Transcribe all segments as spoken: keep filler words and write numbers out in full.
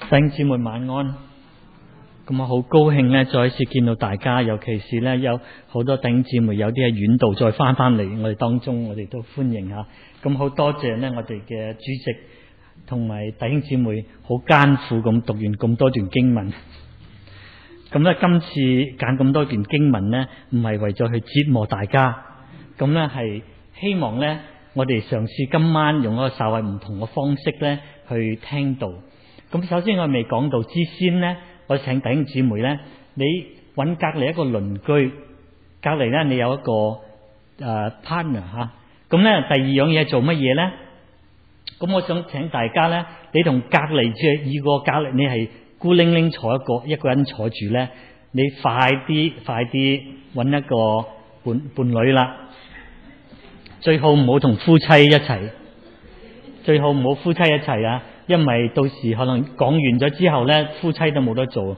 弟兄姊妹晚安。咁我好高興咧，再一次見到大家，尤其是咧有好多弟兄姊妹，有啲喺遠道再翻翻嚟我哋當中，我哋都歡迎下。咁好多謝咧我哋嘅主席同埋弟兄姊妹，好艱苦咁讀完咁多段經文。咁咧今次揀咁多段經文咧，唔係為咗去折磨大家，咁咧係希望咧我哋嘗試今晚用一個稍為唔同嘅方式咧去聽道。咁首先我未講道之先咧，我請弟兄姊妹咧，你揾隔離一個鄰居，隔離咧你有一個誒、呃、partner 嚇。咁咧第二樣嘢做乜嘢咧？咁我想請大家咧，你同隔離即係二個隔離，你係孤零零坐一個一個人坐住咧，你快啲快啲揾一個伴伴侶啦。最好唔好同夫妻一齊，最好唔好夫妻一齊啊！因為到時可能講完咗之後咧，夫妻都冇得做。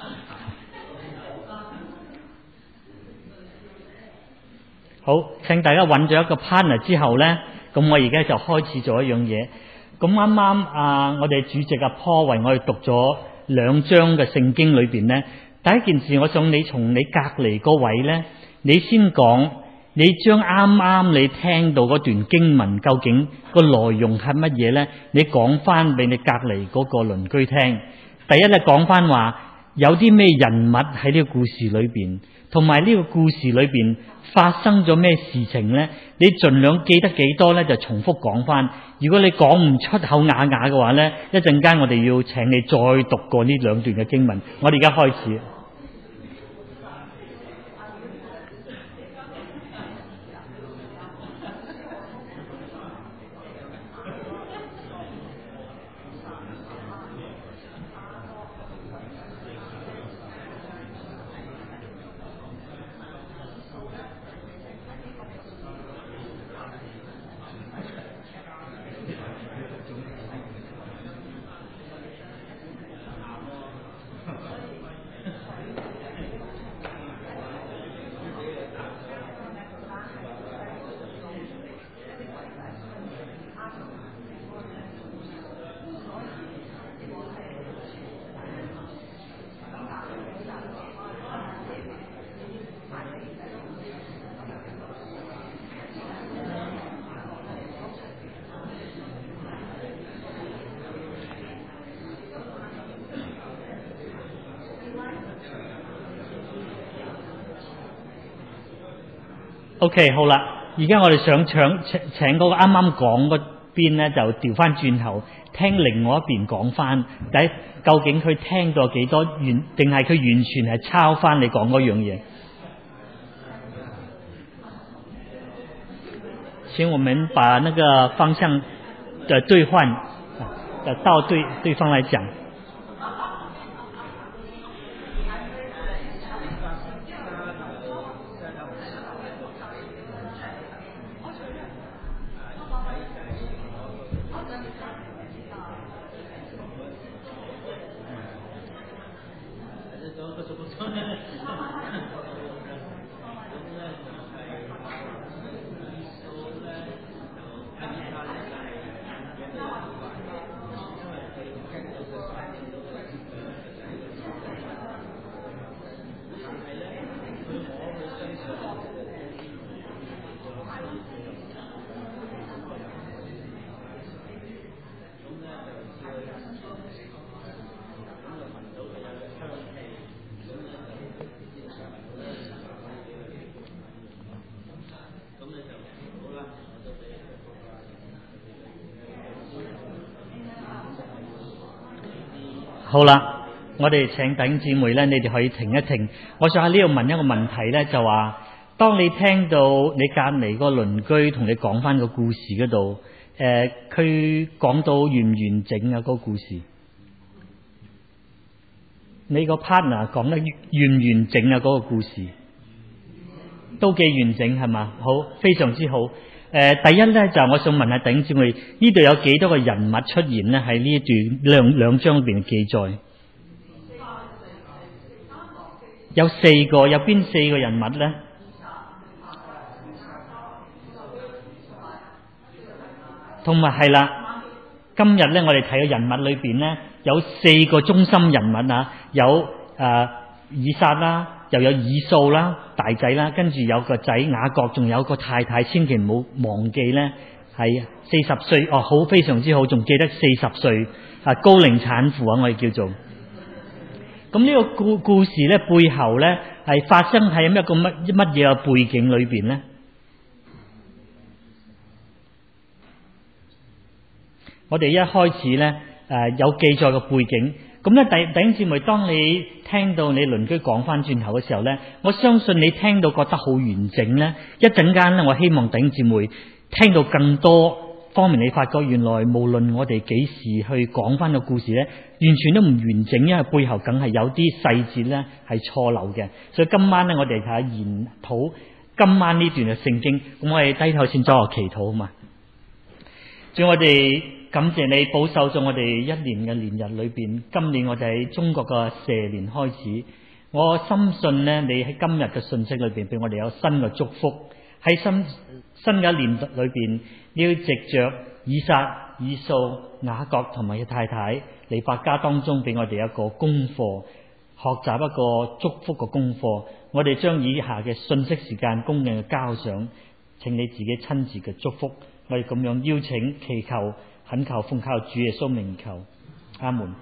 好，請大家揾咗一個 partner 之後咧，咁我而家就開始做一樣嘢。咁啱啱啊，我哋主席阿 Paul 為我哋讀咗兩章嘅聖經裏邊咧，第一件事我想你從你隔離嗰位咧，你先講。你將啱啱你聽到嗰段經文究竟個內容係乜嘢咧？你講翻俾你隔離嗰個鄰居聽。第一咧講翻話有啲咩人物喺呢個故事裏邊，同埋呢個故事裏邊發生咗咩事情咧？你盡量記得幾多咧，就重複講翻。如果你講唔出口啞啞嘅話咧，一陣間我哋要請你再讀過呢兩段嘅經文。我哋而家開始。OK， 好啦，而家我哋想搶請請嗰個啱啱講嗰邊咧，就調翻轉頭聽另外一邊講翻。第一，究竟佢聽咗幾多完，定係佢完全係抄翻你講嗰樣嘢？請我們把那個方向的對換，呃，到對對方來講。好啦，我哋請弟兄姊妹咧，你哋可以停一停。我想喺呢度問一個問題咧，就話當你聽到你隔離個鄰居同你講翻個故事嗰度，誒、呃，佢講到完唔完整啊？嗰、那個故事，你個 partner 講得完唔完整啊？嗰、那個故事都幾完整係嘛？好，非常之好。誒、呃，第一咧就我想問下弟兄姊妹，呢度有幾多個人物出現咧？喺呢一段兩兩章裏邊嘅記載，有四個，有邊四個人物咧？同埋係啦， 今日咧，我哋睇嘅人物裏邊咧，有四個中心人物啊，有誒、呃、以撒啦，又有以掃啦，大仔啦，跟住有個仔雅各，仲有個太太，千祈唔好忘記咧，係四十歲哦，好非常之好，仲記得四十歲啊高齡產婦啊，我哋叫做。咁呢個故故事咧，背後咧係發生喺一個乜乜嘢嘅背景裏邊咧？我哋一開始咧，誒有記載個背景。咁咧，弟弟兄姊妹，當你聽到你鄰居講翻轉頭嘅時候咧，我相信你聽到覺得好完整咧。一陣間咧，我希望弟兄姊妹聽到更多方面，你發覺原來無論我哋幾時去講翻個故事咧，完全都唔完整，因為背後梗係有啲細節咧係錯漏嘅。所以今晚咧，我哋睇下研討今晚呢段嘅聖經。咁我哋低頭先作個祈禱啊嘛。仲我哋感謝你保守咗我哋一年嘅年日裏邊，今年我哋喺中國嘅蛇年開始，我深信呢，你喺今日嘅信息裏邊俾我哋有新嘅祝福。喺新新嘅一年裏邊，你要藉着以撒、以掃、雅各同埋嘅太太利百加當中俾我哋一個功課，學習一個祝福嘅功課。我哋將以下嘅信息時間恭敬嘅交上，請你自己親自嘅祝福。我哋咁樣邀請、祈求、懇求、奉靠主耶穌名求，阿門。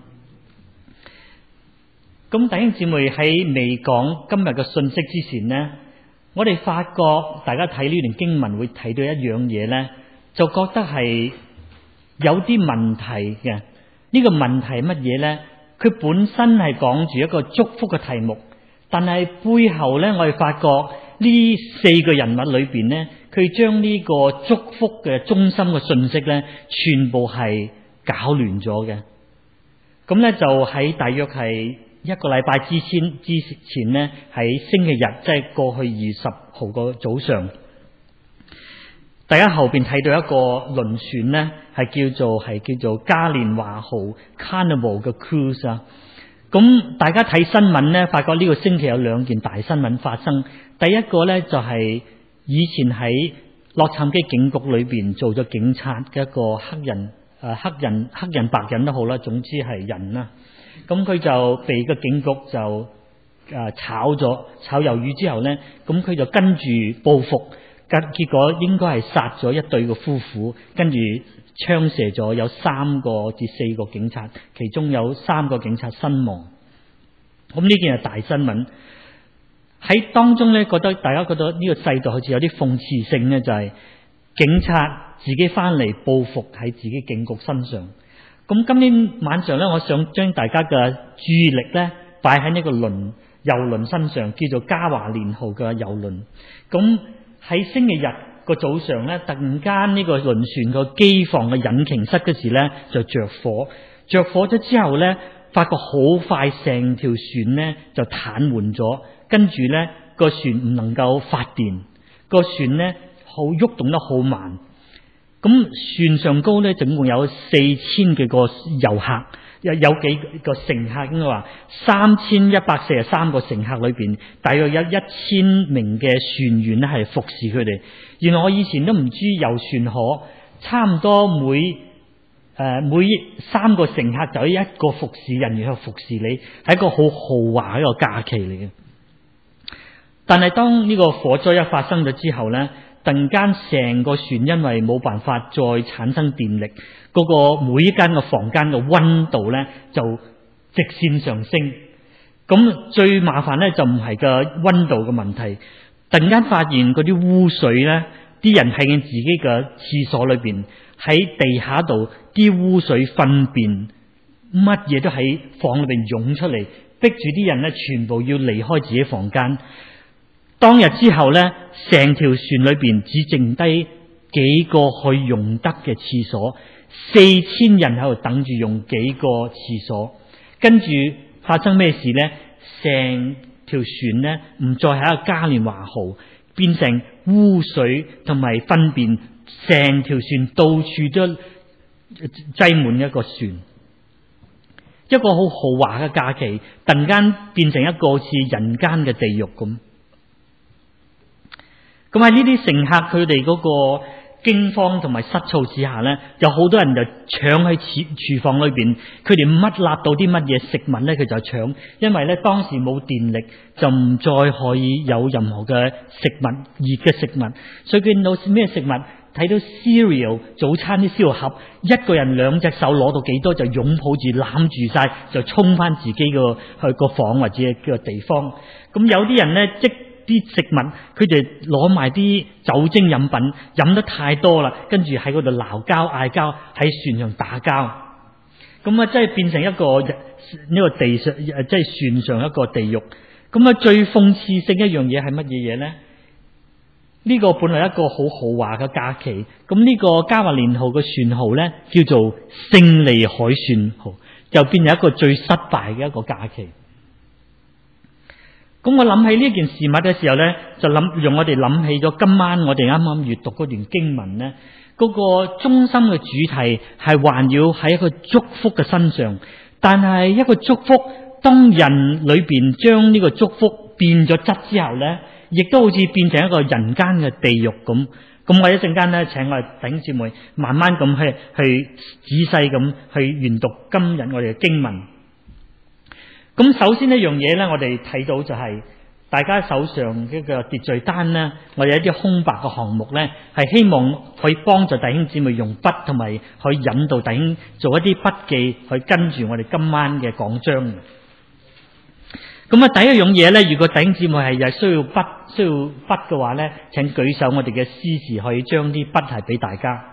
咁弟兄姊妹喺未講今日嘅信息之前呢，我哋發覺大家睇呢段經文會睇到一樣嘢呢，就覺得係有啲問題嘅。呢個問題係乜嘢呢？佢本身係講住一個祝福嘅題目，但係背後呢，我哋發覺呢四個人物裏邊呢，佢將呢個祝福嘅中心嘅信息呢，全部係搞亂咗嘅。咁呢，就喺大約係一個禮拜之前之前呢，喺星期日，即係過去二十號個早上，大家後邊睇到一個輪船呢，係叫做係叫做嘉年華號 Carnival 嘅 cruise 啊。咁大家睇新聞呢，發覺呢個星期有兩件大新聞發生。第一個呢，就係以前喺洛杉磯警局裏邊做咗警察嘅一個黑人，誒黑人黑人白人都好啦，總之係人啦。咁佢就被個警局就誒炒咗炒魷魚之後呢，咁佢就跟住報復，結結果應該係殺咗一對嘅夫婦，跟住槍射咗有三個至四個警察，其中有三個警察身亡。咁呢件係大新聞。喺當中咧，覺得大家覺得呢個制度好似有啲諷刺性咧，就係、是、警察自己翻嚟報復喺自己警局身上。咁今天晚上咧，我想將大家嘅注意力咧擺喺呢個輪遊輪身上，叫做嘉華連號嘅遊輪。咁喺星期日個早上咧，突然間呢個輪船個機房嘅引擎室嗰時咧就着火，着火咗之後咧，發覺好快成條船咧就癱瘓咗。跟住呢個船唔能夠發電，個船呢好喐動得好慢。咁船上高呢總共有四千幾個遊客，有有幾個乘客，應該話三千一百四十三個乘客裏邊，大約有一千名嘅船員呢係服侍佢哋。原來我以前都唔知遊船河差唔多每誒、呃、每三個乘客就有一個服侍人員去服侍你，係一個好豪華一個假期嚟嘅。但係當呢個火災一發生咗之後呢，突然間成個船因為冇辦法再產生電力，嗰個每一間嘅房間嘅溫度呢就直線上升。咁最麻煩呢就唔係個溫度嘅問題，突然間發現嗰啲污水呢，啲人喺自己嘅廁所裏邊，喺地下度啲污水糞便乜嘢都喺房裏邊湧出嚟，逼住啲人呢全部要離開自己房間。當日之後呢，成條船裏邊只剩低幾個可以用得嘅廁所，四千人喺度等住用幾個廁所。跟住發生咩事呢？成條船呢唔再係一個嘉年華號，變成污水同埋糞便，成條船到處都擠滿一個船。一個好豪華嘅假期，突然間變成一個好似人間嘅地獄咁。咁喺呢啲乘客佢哋嗰個驚慌同埋失措之下呢，有好多人就搶喺廚廚房裏邊，佢哋乜揦到啲乜嘢食物呢，佢就搶，因為呢當時冇電力，就唔再可以有任何嘅食物，熱嘅食物，所以見到咩食物，睇到 cereal 早餐啲燒肉盒，一個人兩隻手攞到幾多就擁抱住攬住晒，就衝翻自己個去個房或者個地方。咁有啲人呢，即啲食物佢哋攞埋啲酒精飲品，飲得太多啦，跟住喺嗰度鬧交嗌交，喺船上打交，咁啊真係變成一個呢個地上即係船上一個地獄。咁啊最諷刺性一樣嘢係乜嘢嘢呢？呢個本來一個好豪華嘅假期，咁呢個加華連號嘅船號呢，叫做勝利海船號，就變成一個最失敗嘅一個假期。咁我諗起呢件事物嘅時候呢，就諗讓我哋諗起咗今晚我哋啱啱閱讀嗰段經文呢，嗰個中心嘅主題係環繞喺一個祝福嘅身上，但係一個祝福當人裏邊將呢個祝福變咗質之後呢，亦都好似變成一個人間嘅地獄咁。咁我一陣間呢，請我哋弟兄姊妹慢慢咁去去仔細咁去研讀今日我哋嘅經文。咁首先一樣嘢咧，我哋睇到就係大家手上嘅個秩序單咧，我哋一啲空白嘅項目咧，係希望可以幫助弟兄姊妹用筆同埋去引導弟兄做一啲筆記，去跟住我哋今晚嘅講章。咁啊，第一樣嘢咧，如果弟兄姊妹係又需要筆需要筆嘅話咧，請舉手，我哋嘅司事可以將啲筆係俾大家。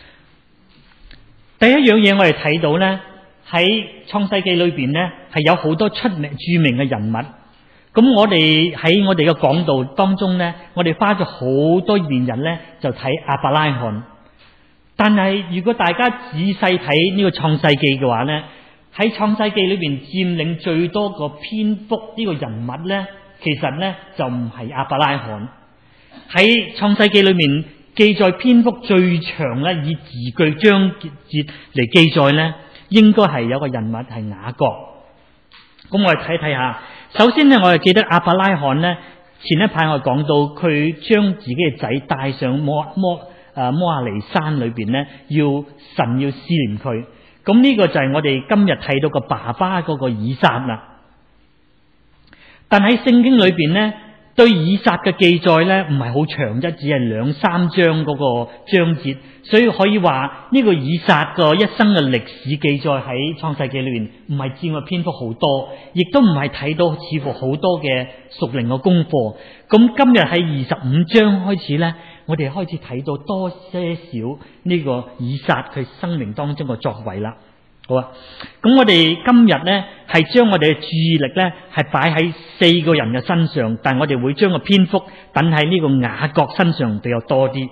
第一樣嘢我哋睇到咧，喺創世記裏邊呢，係有好多出名著名嘅人物。咁我哋喺我哋嘅講道當中呢，我哋花咗好多年日呢，就睇亞伯拉罕。但係如果大家仔細睇呢個創世記嘅話呢，喺創世記裏邊佔領最多個篇幅呢個人物呢，其實呢就唔係亞伯拉罕。喺創世記裏面記載篇幅最長呢，以字句章節嚟記載呢，應該係有個人物係雅各。咁我哋睇睇下。首先呢，我哋記得亞伯拉罕呢，前一排我哋講到佢將自己嘅仔帶上摩摩誒摩亞尼山裏邊呢，要神要試驗佢。咁呢個就係我哋今日睇到個爸爸嗰個以撒啦。但喺聖經裏邊呢，對以撒嘅記載呢，唔係好長啫，只係兩三章嗰個章節，所以可以話呢個以撒個一生嘅歷史記載喺創世記裏面唔係佔嘅篇幅好多，亦都唔係睇到似乎好多嘅屬靈嘅功課。咁今日喺二十五章開始呢，我哋開始睇到多些少呢個以撒佢生命當中嘅作為啦。好啊，咁我哋今日呢係將我哋嘅注意力呢係擺喺四個人嘅身上，但我哋會將個篇幅等喺呢個雅各身上比較多啲。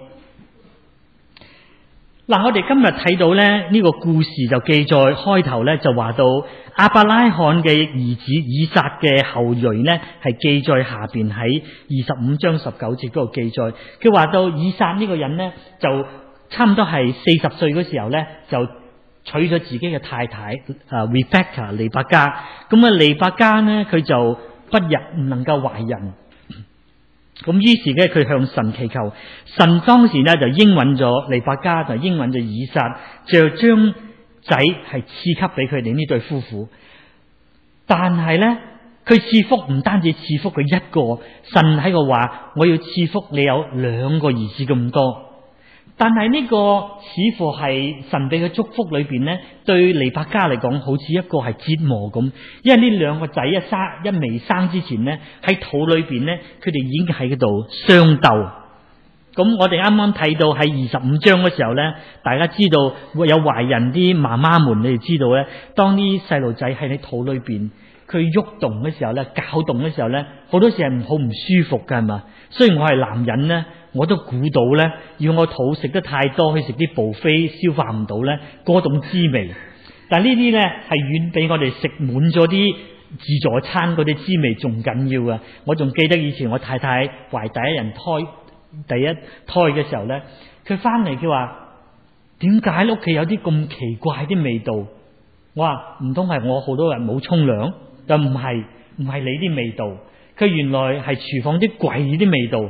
嗱，我哋今日睇到呢呢個故事就記載開頭呢就話到亞伯拉罕嘅兒子以撒嘅後裔呢係記載下邊喺二十五章十九節嗰個記載，佢話到以撒呢個人呢就差唔多係四十歲嗰時候呢就娶咗自己嘅太太啊 Rebecca 利百加。咁啊利百加呢佢就不日唔能夠懷孕，咁於是咧佢向神祈求，神當時呢就應允咗利百加，就應允咗以撒，就將仔係賜給俾佢哋呢對夫婦。但係呢佢賜福唔單止賜福佢一個，神喺度話我要賜福你有兩個兒子咁多。但係呢個似乎係神俾嘅祝福裏邊呢，對利百加嚟講好似一個係折磨咁，因為呢兩個仔一生一未生之前呢，喺肚裏邊呢，佢哋已經喺嗰度相鬥。咁我哋啱啱睇到喺二十五章嘅時候呢，大家知道會有懷孕啲媽媽們，你哋知道呢，當啲細路仔喺你肚裏邊佢喐動嘅時候呢，攪動嘅時候呢，好多時係好唔舒服噶，係嘛？雖然我係男人呢，我都估到呢，要我肚食得太多，去食啲buffet飛消化唔到呢嗰種滋味。但呢啲呢係遠比我哋食滿咗啲自助餐嗰啲滋味仲緊要啊！我仲記得以前我太太懷第一人胎第一胎嘅時候呢，佢翻嚟佢話點解屋企有啲咁奇怪啲味道？我話唔通係我好多人冇沖涼？又唔係，唔係你啲味道，佢原來係廚房啲櫃啲味道。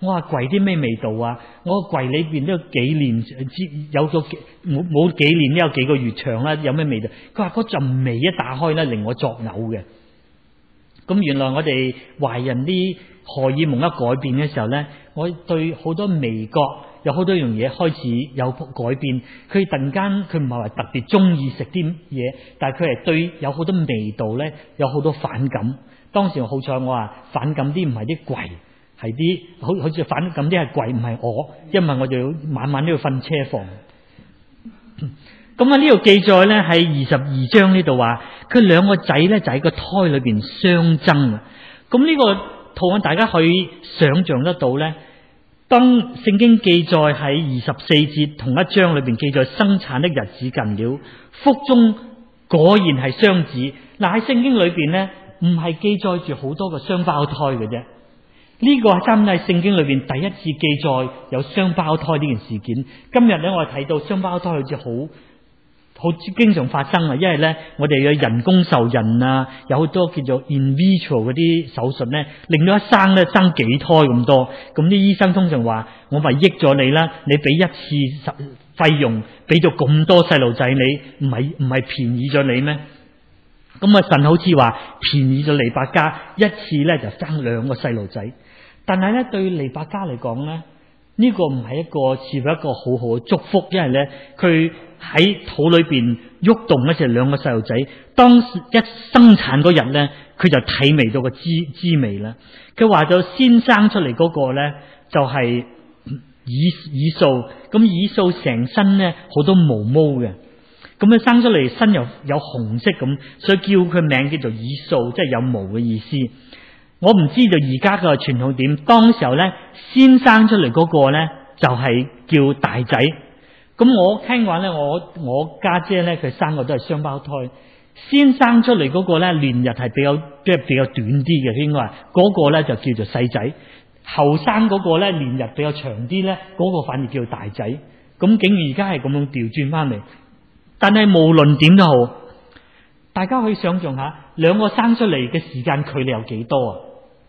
我話櫃啲咩味道啊？我個櫃裏邊都有幾年，有個冇冇幾年都有幾個月長啦，有咩味道？佢話嗰陣味一打開咧，令我作嘔嘅。咁原來我哋懷孕啲荷爾蒙一改變嘅時候咧，我對好多味覺有好多樣嘢開始有改變。佢突然間佢唔係話特別中意食啲嘢，但係佢係對有好多味道咧有好多反感。當時好彩我話反感啲唔係啲櫃，係啲好好似反感啲係櫃，唔係我，因為我就要晚晚都要瞓車房。咁啊呢度記載咧喺二十二章呢度話，佢兩個仔咧就喺個胎裏邊相爭啊。咁呢個圖案大家可以想象得到咧，當聖經記載喺二十四節同一章裏邊記載生產的日子近了，腹中果然係雙子。嗱喺聖經裏邊咧唔係記載住好多個雙胞胎嘅啫，呢個係真係聖經裏邊第一次記載有雙胞胎呢件事件。今日咧我哋睇到雙胞胎好似好好經常發生啊，因為咧我哋嘅人工受孕啊，有好多叫做 in vitro 嗰啲手術咧，令到一生咧生幾胎咁多。咁啲醫生通常話：我咪益咗你啦，你俾一次費用俾咗咁多細路仔，你唔係唔係便宜咗你咩？咁啊神好似話便宜咗利百加，一次咧就生兩個細路仔。但係咧對利百加嚟講咧，呢個唔係一個似乎一個好好嘅祝福，因為咧佢喺肚裏邊喐動嗰時兩個細路仔，當一生產嗰日咧，佢就體味到個滋滋味啦。佢話咗先生出嚟嗰個咧就係以以掃，咁以掃成身咧好多毛毛嘅，咁佢生出嚟身又有紅色咁，所以叫佢名叫做以掃，即係有毛嘅意思。我唔知道而家嘅傳統點，當時候咧先生出嚟嗰個咧就係叫大仔。咁我聽話咧，我我家姐咧佢生個都係雙胞胎，先生出嚟嗰個咧年日係比較即係比較短啲嘅，應該話嗰個咧就叫做細仔，後生嗰個咧年日比較長啲咧，嗰個反而叫大仔。咁竟然而家係咁樣調轉翻嚟，但係無論點都好，大家可以想象下兩個生出嚟嘅時間距離有幾多啊？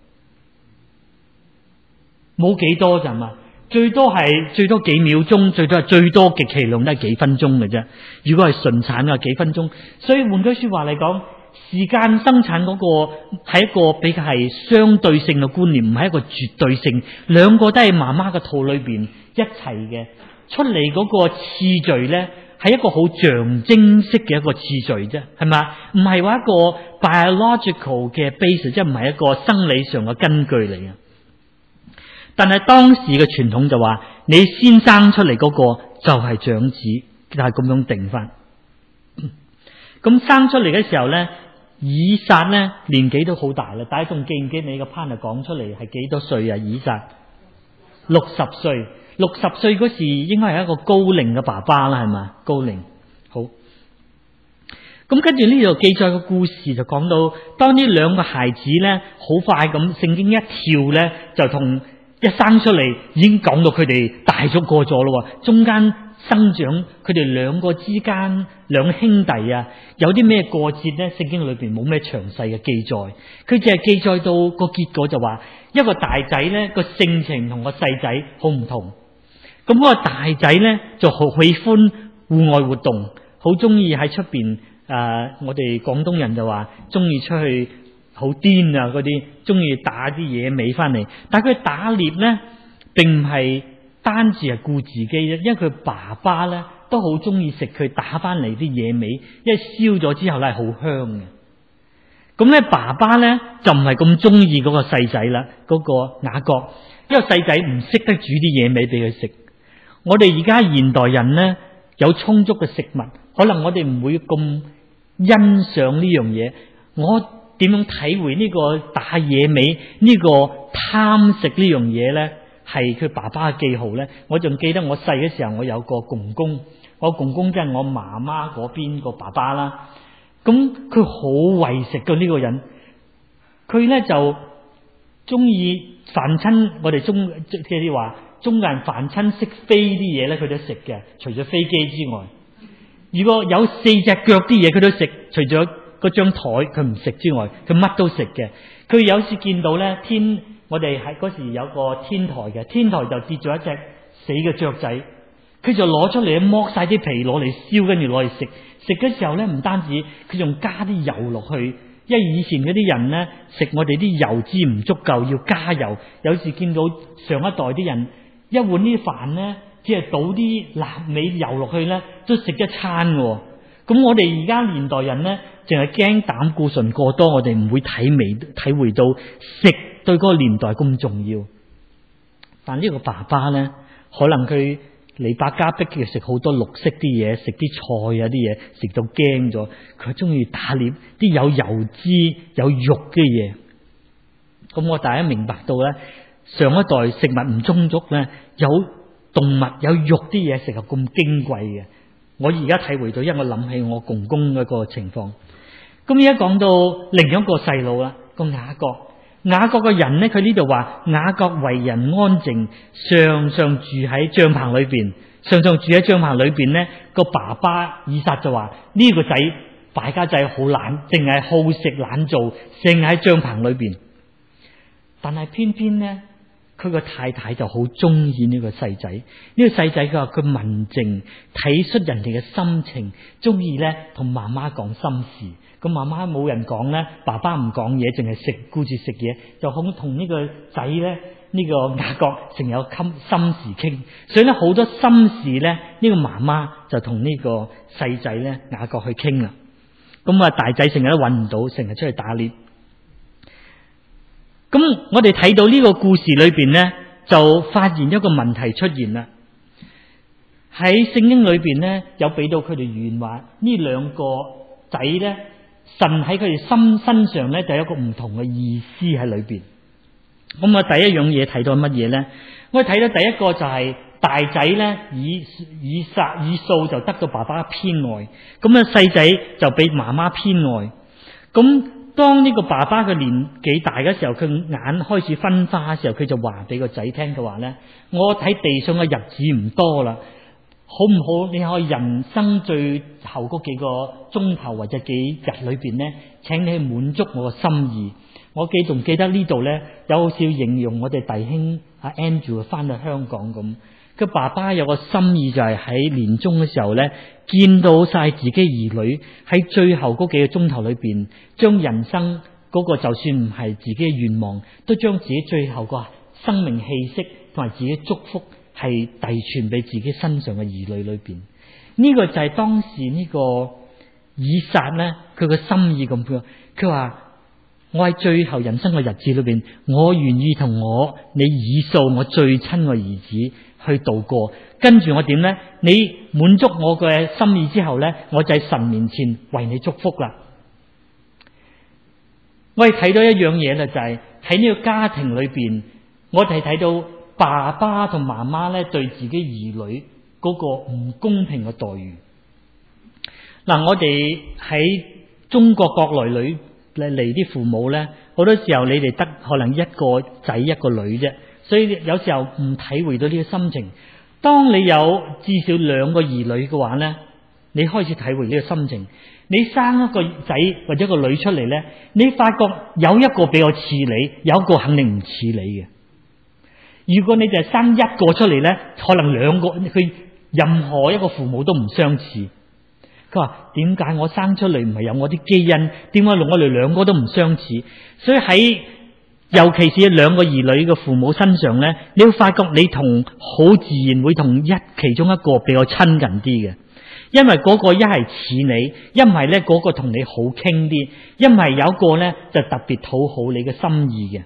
冇幾多咋嘛？最多係最多幾秒鐘，最多係最多極其量都係幾分鐘嘅啫。如果係順產嘅幾分鐘，所以換句說話嚟講，時間生產嗰個係一個比較係相對性嘅觀念，唔係一個絕對性。兩個都係媽媽嘅肚裏邊一齊嘅，出嚟嗰個次序咧係一個好象徵式嘅一個次序啫，係咪？唔係話一個 biological 嘅 base， 即係唔係一個生理上嘅根據嚟嘅。但係當時嘅傳統就話，你先生出嚟嗰個就係長子，就係咁樣定翻。咁生出嚟嘅時候咧，以撒咧年紀都好大啦。大家仲記唔記得你個 partner 講出嚟係幾多歲啊？以撒六十歲，六十歲嗰時應該係一個高齡嘅爸爸啦，係咪？高齡好。咁跟住呢度記載個故事就講到，當呢兩個孩子咧好快咁，聖經一跳咧就同。一生出嚟已經講到佢哋大咗過咗咯，中間生長佢哋兩個之間兩兄弟啊，有啲咩過節咧？聖經裏邊冇咩詳細嘅記載，佢淨係記載到個結果就話，一個大仔咧個性情同個細仔好唔同。咁嗰個大仔咧就好喜歡戶外活動，好中意喺出邊誒，我哋廣東人就話中意出去。好癲啊！嗰啲中意打啲野味翻嚟，但係佢打獵咧，並唔係單止係顧自己啫，因為佢爸爸咧都好中意食佢打翻嚟啲野味，因為燒咗之後咧係好香嘅。咁咧爸爸咧就唔係咁中意嗰個細仔啦，嗰個雅各，因為細仔唔識得煮啲野味俾佢食。我哋而家現代人咧有充足嘅食物，可能我哋唔會咁欣賞呢樣嘢。我點樣體會呢個打野味呢個貪食呢樣嘢咧？係佢爸爸嘅記號咧。我仲記得我細嘅時候，我有個公公，我公公即係我媽媽嗰邊個爸爸啦。咁佢好為食嘅呢個人，佢咧就中意凡親我哋中即係啲話中國人凡親識飛啲嘢咧，佢都食嘅。除咗飛機之外，如果有四隻腳啲嘢，佢都食。除咗嗰張台佢唔食之外，佢乜都食嘅。佢有時見到咧天，我我哋喺嗰時有個天台嘅，天台就跌咗一隻死嘅雀仔，佢就攞出嚟剝晒啲皮攞嚟燒，跟住攞嚟食。食嘅時候咧，唔單止佢仲加啲油落去，因為以前嗰啲人咧食我哋啲油脂唔足夠，要加油。有時見到上一代啲人一碗啲飯咧，只係倒啲臘味油落去咧，都食一餐嘅。咁我哋而家年代人咧，淨係驚膽固醇過多，我哋唔會體味體會到食對嗰個年代咁重要。但呢個爸爸咧，可能佢嚟百家逼佢食好多綠色啲嘢，食啲菜啊啲嘢，食到驚咗。佢中意打獵啲有油脂有肉嘅嘢。咁我大家明白到咧，上一代食物唔充足咧，有動物有肉啲嘢食係咁矜貴嘅。我而家體會到，因為我諗起我公公嗰個情況。咁而家講到另一個細路啦，個雅各。雅各個人呢，佢呢度話雅各為人安靜，常常住喺帳篷裏邊，常常住喺帳篷裏邊呢，個爸爸以撒就話呢個仔敗家仔好懶，淨係好食懶做，淨係喺帳篷裏邊。但係偏偏呢，佢個太太就好中意呢個細仔。呢個細仔佢話佢文靜，體恤人哋嘅心情，中意呢同媽媽講心事。咁媽媽冇人講咧，爸爸唔講嘢，淨係食顧住食嘢，就好同呢個仔咧，呢個雅各成日有心心事傾，所以咧好多心事咧，呢個媽媽就同呢個細仔咧雅各去傾啦。咁啊大仔成日都搵唔到，成日出去打獵。咁我哋睇到呢個故事裏邊咧，就發現一個問題出現啦。喺聖經裏邊咧，有俾到佢哋原話，呢兩個仔咧。神喺佢哋心身上咧，就有一個唔同嘅意思喺裏邊。咁啊，第一樣嘢睇到乜嘢咧？我哋睇到第一個就係大仔咧，以以撒以掃就得到爸爸偏愛，咁啊細仔就俾媽媽偏愛。咁當呢個爸爸嘅年紀大嘅時候，佢眼開始分花嘅時候，佢就話俾個仔聽嘅話咧：我睇地上嘅日子唔多啦。好唔好？你可以人生最後嗰幾個鐘頭或者幾日裏邊呢，請你去滿足我嘅心意。我記仲記得呢度呢，有好少形容我哋弟兄阿 Andrew 翻到香港咁，佢爸爸有個心意就係喺年終嘅時候呢，見到晒自己兒女喺最後嗰幾個鐘頭裏邊，將人生嗰個就算唔係自己嘅願望，都將自己最後個生命氣息同埋自己祝福。係遞傳俾自己身上嘅兒女裏邊，呢、這個就係當時呢個以撒咧，佢個心意咁樣。佢話我喺最後人生嘅日子裏邊，我願意同我你以掃我最親嘅兒子去度過。跟住我點咧？你滿足我嘅心意之後咧，我就喺神面前為你祝福啦。我哋睇到一樣嘢咧，就係喺呢個家庭裏邊，我哋睇到。爸爸同媽媽咧對自己兒女嗰個唔公平嘅待遇。嗱，我哋喺中國國內裏嚟啲父母咧，好多時候你哋得可能一個仔一個女啫，所以有時候唔體會到呢個心情。當你有至少兩個兒女嘅話咧，你開始體會呢個心情。你生一個仔或者一個女出嚟咧，你發覺有一個比較似你，有一個肯定唔似你嘅。如果你就係生一個出嚟咧，可能兩個佢任何一個父母都唔相似。佢話點解我生出嚟唔係有我啲基因？點解我哋兩個都唔相似？所以喺尤其是兩個兒女嘅父母身上咧，你會發覺你同好自然會同一其中一個比較親近啲嘅，因為嗰個一係似你，一唔係咧嗰個同你好傾啲，一唔係有一個咧就特別討好你嘅心意嘅。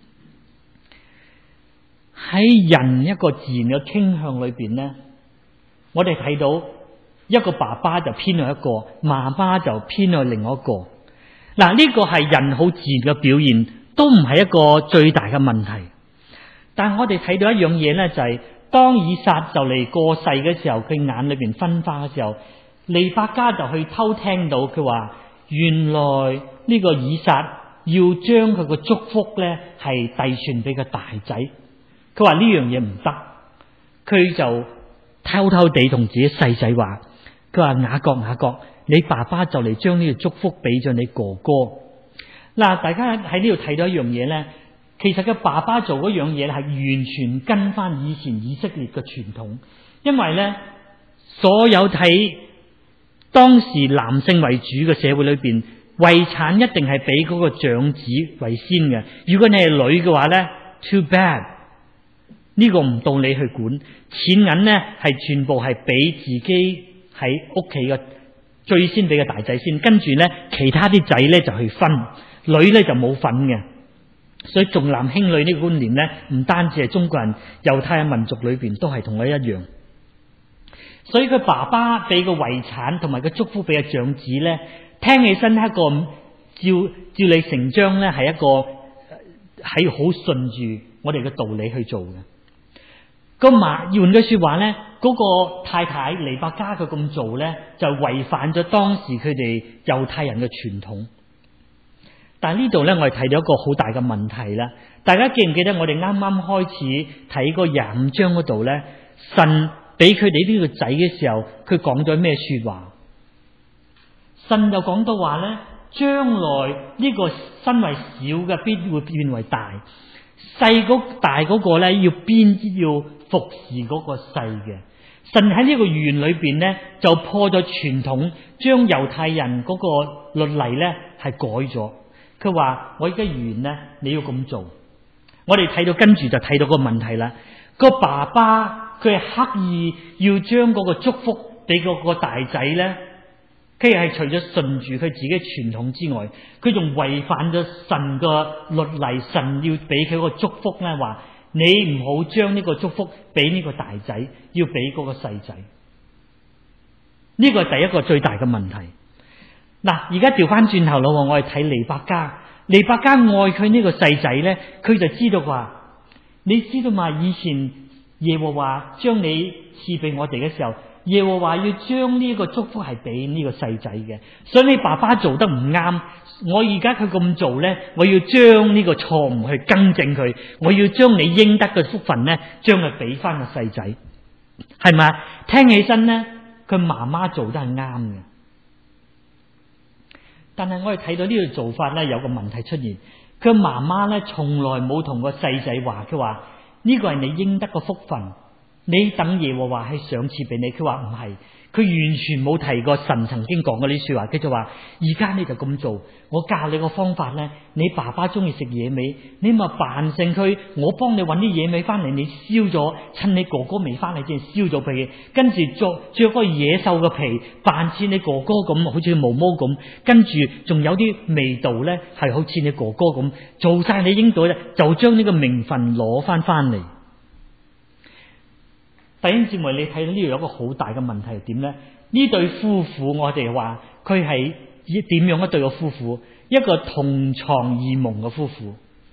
喺人一個自然嘅傾向裏邊咧，我哋睇到一個爸爸就偏向一個，媽媽就偏向另外一個。嗱，呢個係人好自然嘅表現，都唔係一個最大嘅問題。但係我哋睇到一樣嘢咧，就係、是、當以撒就嚟過世嘅時候，佢眼裏邊分花嘅時候，利百加就去偷聽到佢話，原來呢個以撒要將佢個祝福咧係遞傳俾個大仔。佢話呢樣嘢唔得，佢就偷偷地同自己細仔話，佢話雅各雅各，你爸爸就嚟將呢個祝福俾咗你哥哥。嗱，大家喺呢度睇到一樣嘢咧， 其實佢爸爸做嗰樣嘢係完全跟翻以前以色列嘅傳統，因為咧所有睇當時男性為主嘅社會裏邊，遺產一定係俾嗰個長子為先嘅。如果你係女嘅話咧 ，too bad， 呢個唔到你去管。錢銀咧係全部係俾自己喺屋企嘅最先俾個大仔先，跟住咧其他啲仔咧就去分，女咧就冇份嘅。所以重男輕女呢個觀念咧，唔單止係中國人，猶太民族裏邊都係同佢一樣。所以佢爸爸俾個遺產同埋個祝福俾個長子咧，聽起身係一個照照理成章咧，係一個係好順住我哋嘅道理去做嘅。個馬換句說話咧，嗰個太太尼伯加佢咁做咧，就違反咗當時佢哋猶太人嘅傳統。但係呢度咧，我哋睇到一個好大嘅問題啦。大家記唔記得我哋啱啱開始睇嗰廿五章嗰度咧，神俾佢哋呢個仔嘅時候，佢講咗咩說話？神就講到話咧，將來呢個身為小嘅必會變為大，細嗰大嗰個咧要邊要服侍嗰個細嘅。神喺呢個園裏邊咧就破咗傳統，將猶太人嗰個律例咧係改咗。佢話我而家園咧你要咁做。我哋睇到跟住就睇到個問題啦。個爸爸佢係刻意要將嗰個祝福俾嗰個大仔咧，佢係除咗順住佢自己傳統之外，佢仲違反咗神個律例。神要俾佢個祝福咧，話你唔好將呢個祝福俾呢個大仔，要俾嗰個細仔。呢個係第一個最大嘅問題。嗱，而家調翻轉頭咯，我哋睇尼伯加，尼伯加愛佢呢個細仔咧，佢就知道話，你知道嘛？以前耶和華將你賜俾我哋嘅時候，耶和華要將呢個祝福係俾呢個細仔嘅，所以你爸爸做得唔啱。我而家佢咁做咧，我要將呢個錯誤去更正佢，我要將你應得嘅福分咧，將佢俾翻個細仔，係咪？聽起身咧，佢媽媽做得係啱嘅。但係我哋睇到呢個做法咧，有個問題出現。佢媽媽咧從來冇同個細仔話，佢話呢個係你應得嘅福分，你等耶和華係賞賜俾你。佢話唔係，佢完全冇提過神曾經講過呢啲說話。佢就話而家你就咁做，我教你個方法咧，你爸爸中意食野味，你咪扮成佢，我幫你搵啲野味翻嚟，你燒咗，趁你哥哥未翻嚟之前燒咗俾佢，跟住着着個野獸嘅皮，扮似你哥哥咁，好似毛毛咁，跟住仲有啲味道咧，係好似你哥哥咁，做晒你應到咧，就將呢個名分攞翻翻嚟。弟兄姊妹，你睇到呢度有一個好大嘅問題係點咧？呢對夫婦我哋話佢係點樣一對個夫婦？一個同床異夢嘅夫婦。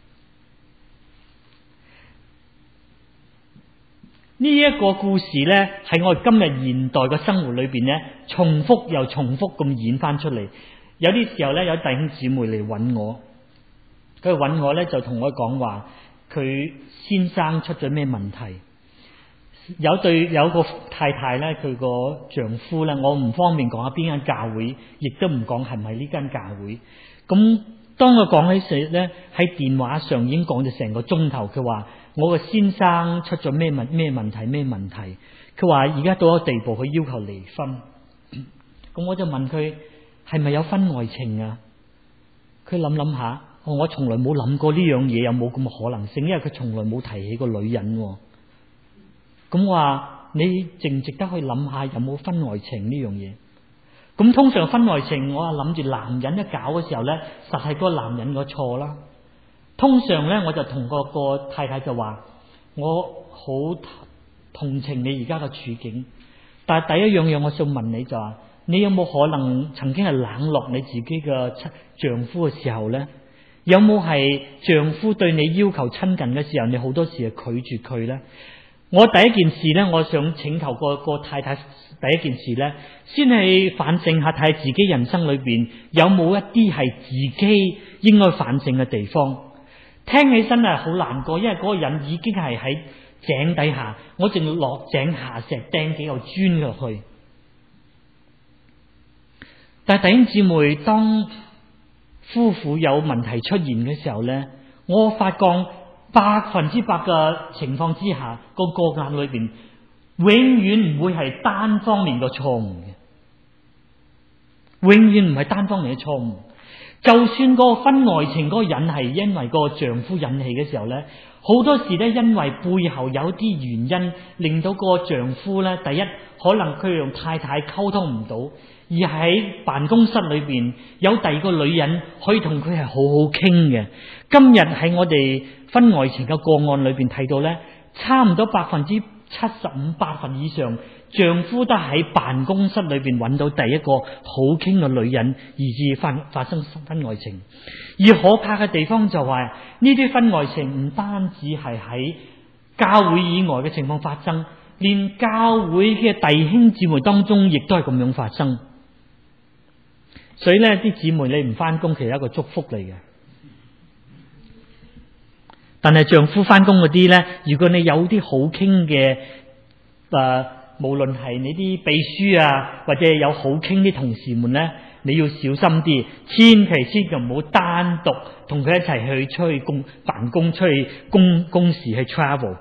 呢一個故事咧，喺我哋今日現代嘅生活裏邊咧，重複又重複咁演翻出嚟。有啲時候咧，有弟兄姊妹嚟揾我，佢揾我咧就同我講話，佢先生出咗咩問題？有對有個太太咧，佢個丈夫咧，我唔方便講下邊間教會，亦都唔講係咪呢間教會。咁當我講起時咧，喺電話上已經講咗成個鐘頭。佢話我個先生出咗咩問咩問題咩問題？佢話而家到咗地步，佢要求離婚。咁我就問佢係咪有婚外情啊？佢諗諗下，我從來冇諗過呢樣嘢有冇咁嘅可能性，因為佢從來冇提起個女人。咁我話你值唔值得去諗下有冇婚外情呢樣嘢？咁通常婚外情，我啊諗住男人一搞嘅時候咧，實係個男人個錯啦。通常咧，我就同個個太太就話，我好同情你而家嘅處境，但係第一樣嘢我想問你就話，你有冇可能曾經係冷落你自己嘅丈夫嘅時候咧？有冇係丈夫對你要求親近嘅時候，你好多時係拒絕佢咧？我第一件事咧，我想請求個個太太，第一件事咧，先係反省下，睇下自己人生裏邊有冇一啲係自己應該反省嘅地方。聽起身係好難過，因為嗰個人已經係喺井底下，我淨落井下石掟幾嚿磚落去。但係弟兄姊妹，當夫婦有問題出現嘅時候咧， 我發覺百分之百嘅情況之下，個個案裏邊永遠唔會係單方面嘅錯誤嘅，永遠唔係單方面嘅錯誤。就算個婚外情嗰個人係因為個丈夫引起嘅時候咧，好多時咧因為背後有啲原因，令到個丈夫咧，第一可能佢同太太溝通唔到，而喺辦公室裏邊有第二個女人可以同佢係好好傾嘅。今日喺我哋婚外情嘅個案裏邊睇到咧，差唔多百分之七十五、八分以上，丈夫都喺辦公室裏邊揾到第一個好傾嘅女人，以致發發生婚外情。而可怕嘅地方就係呢啲婚外情唔單止係喺教會以外嘅情況發生，連教會嘅弟兄姊妹當中亦都係咁樣發生。所以咧，啲姊妹你唔翻工，其實係一個祝福嚟嘅。但係丈夫翻工嗰啲咧，如果你有啲好傾嘅誒，無論係你啲秘書啊，或者有好傾啲同事們咧，你要小心啲，千祈千祈唔好單獨同佢一齊去出去公辦公，出去公公事去 travel。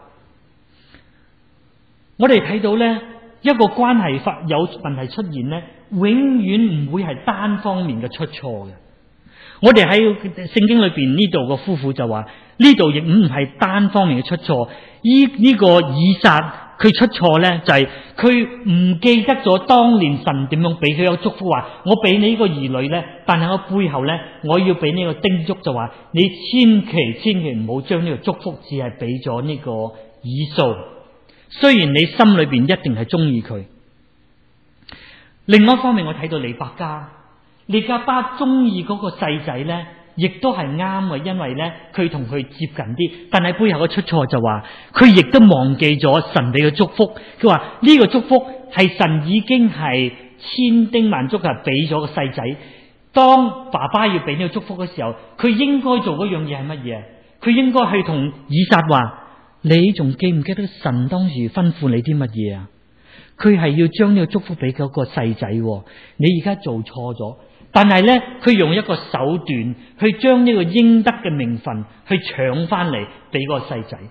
我哋睇到咧，一個關係發有問題出現咧，永遠唔會係單方面嘅出錯嘅。我哋喺聖經裏邊呢度個夫婦就話，呢度亦唔係單方面嘅出錯。依呢個以撒佢出錯咧，就係佢唔記得咗當年神點樣俾佢有祝福，話我俾你呢個兒女咧，但係我背後咧，我要俾呢個叮囑，就話你千祈千祈唔好將呢個祝福只係俾咗呢個以掃。雖然你心裏邊一定係中意佢。另外一方面，我睇到利百加。利百加中意嗰個細仔咧，亦都係啱嘅，因為咧佢同佢接近啲。但係背後嘅出錯就話，佢亦都忘記咗神俾嘅祝福。佢話呢個祝福係神已經係千叮萬囑係俾咗個細仔。當爸爸要俾呢個祝福嘅時候，佢應該做嗰樣嘢係乜嘢？佢應該去同以撒話：你仲記唔記得神當時吩咐你啲乜嘢啊？佢係要將呢個祝福俾嗰個細仔，你而家做錯咗。但係咧，佢用一個手段去將呢個應得嘅名分去搶翻嚟俾個細仔。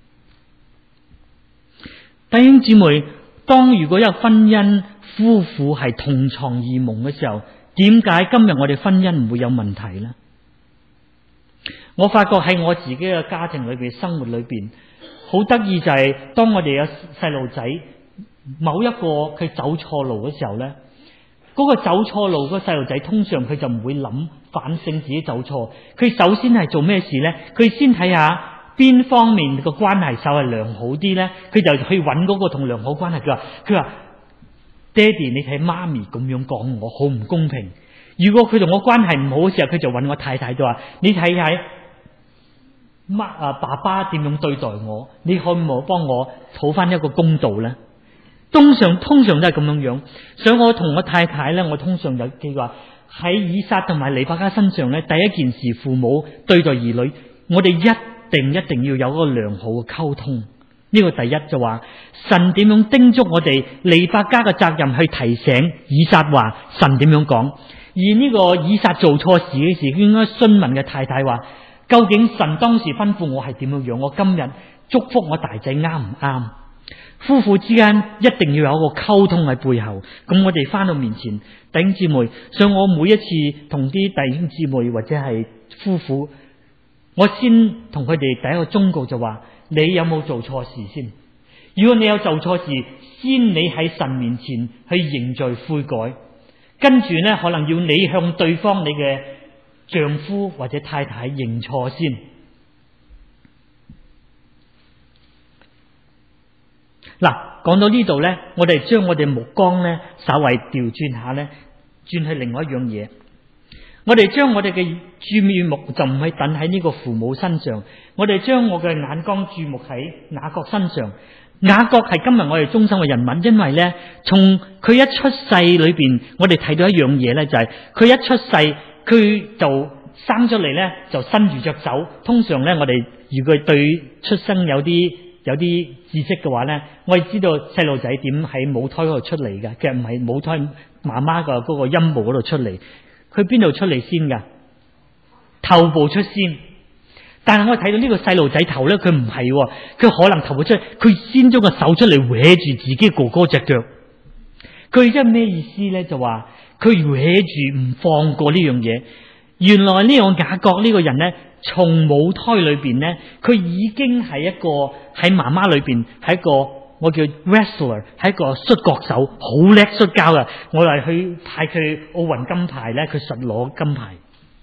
弟兄姊妹，當如果有婚姻夫婦係同床異夢嘅時候，點解今日我哋婚姻唔會有問題呢？我發覺喺我自己嘅家庭裏邊、生活裏邊，好得意就係當我哋有細路仔，某一個佢走錯路嘅時候咧。嗰個走錯路嗰個細路仔，通常佢就唔會諗反省自己走錯。佢首先係做咩事呢？佢先睇下邊方面個關係稍為良好啲呢，佢就去揾嗰個同良好關係。佢話佢話爹哋，你睇媽咪咁樣講我好唔公平。如果佢同我關係唔好嘅時候，佢就揾我太太就話：你睇下媽啊爸爸點樣對待我，你可唔可以幫我討翻一個公道呢？通常通常都係咁樣樣，所以我同我太太咧，我通常有計劃喺以撒同埋利百加身上咧，第一件事父母對待兒女，我哋一定一定要有一個良好嘅溝通。呢個第一就話神點樣叮囑我哋利百加嘅責任去提醒以撒話神點樣講，而呢個以撒做錯事嘅時，應該詢問嘅太太話究竟神當時吩咐我係點樣樣，我今日祝福我大仔啱唔啱？夫婦之間一定要有一個溝通喺背後。咁我哋翻到面前，弟兄姊妹，所以我每一次同啲弟兄姊妹或者係夫婦，我先同佢哋第一個忠告就話：你有冇做錯事先？如果你有做錯事，先你喺神面前去認罪悔改，跟住呢，可能要你向對方你嘅丈夫或者太太認錯先。嗱，講到呢度呢，我哋將我哋目光呢稍為調轉下呢，轉去另外一樣嘢。我哋將我哋嘅注目就唔係等喺呢個父母身上，我哋將我嘅眼光注目喺雅各身上。雅各係今日我哋中心嘅人物，因為呢，從佢一出世裏邊，我哋睇到一樣嘢呢，就係佢一出世，佢就生出嚟呢，就伸住隻手。通常呢，我哋如果對出生有啲有啲知識嘅話呢，我哋知道細路仔點喺母胎嗰度出嚟嘅，其實唔係母胎媽媽嘅嗰個陰部嗰度出嚟，佢邊度出嚟先噶？頭部出先， 但係我睇到呢個細路仔頭咧，佢唔係，佢可能頭會出嚟，佢先將個手出嚟搲住自己哥哥隻腳。佢即係咩意思咧？就話佢搲住唔放過呢樣嘢。原來呢個雅各呢個人咧，從母胎裏邊咧，佢已經係一個喺媽媽裏邊係一個我叫 wrestler， 係一個摔角手，好叻摔跤嘅。我嚟去派佢奧運金牌咧，佢實攞金牌。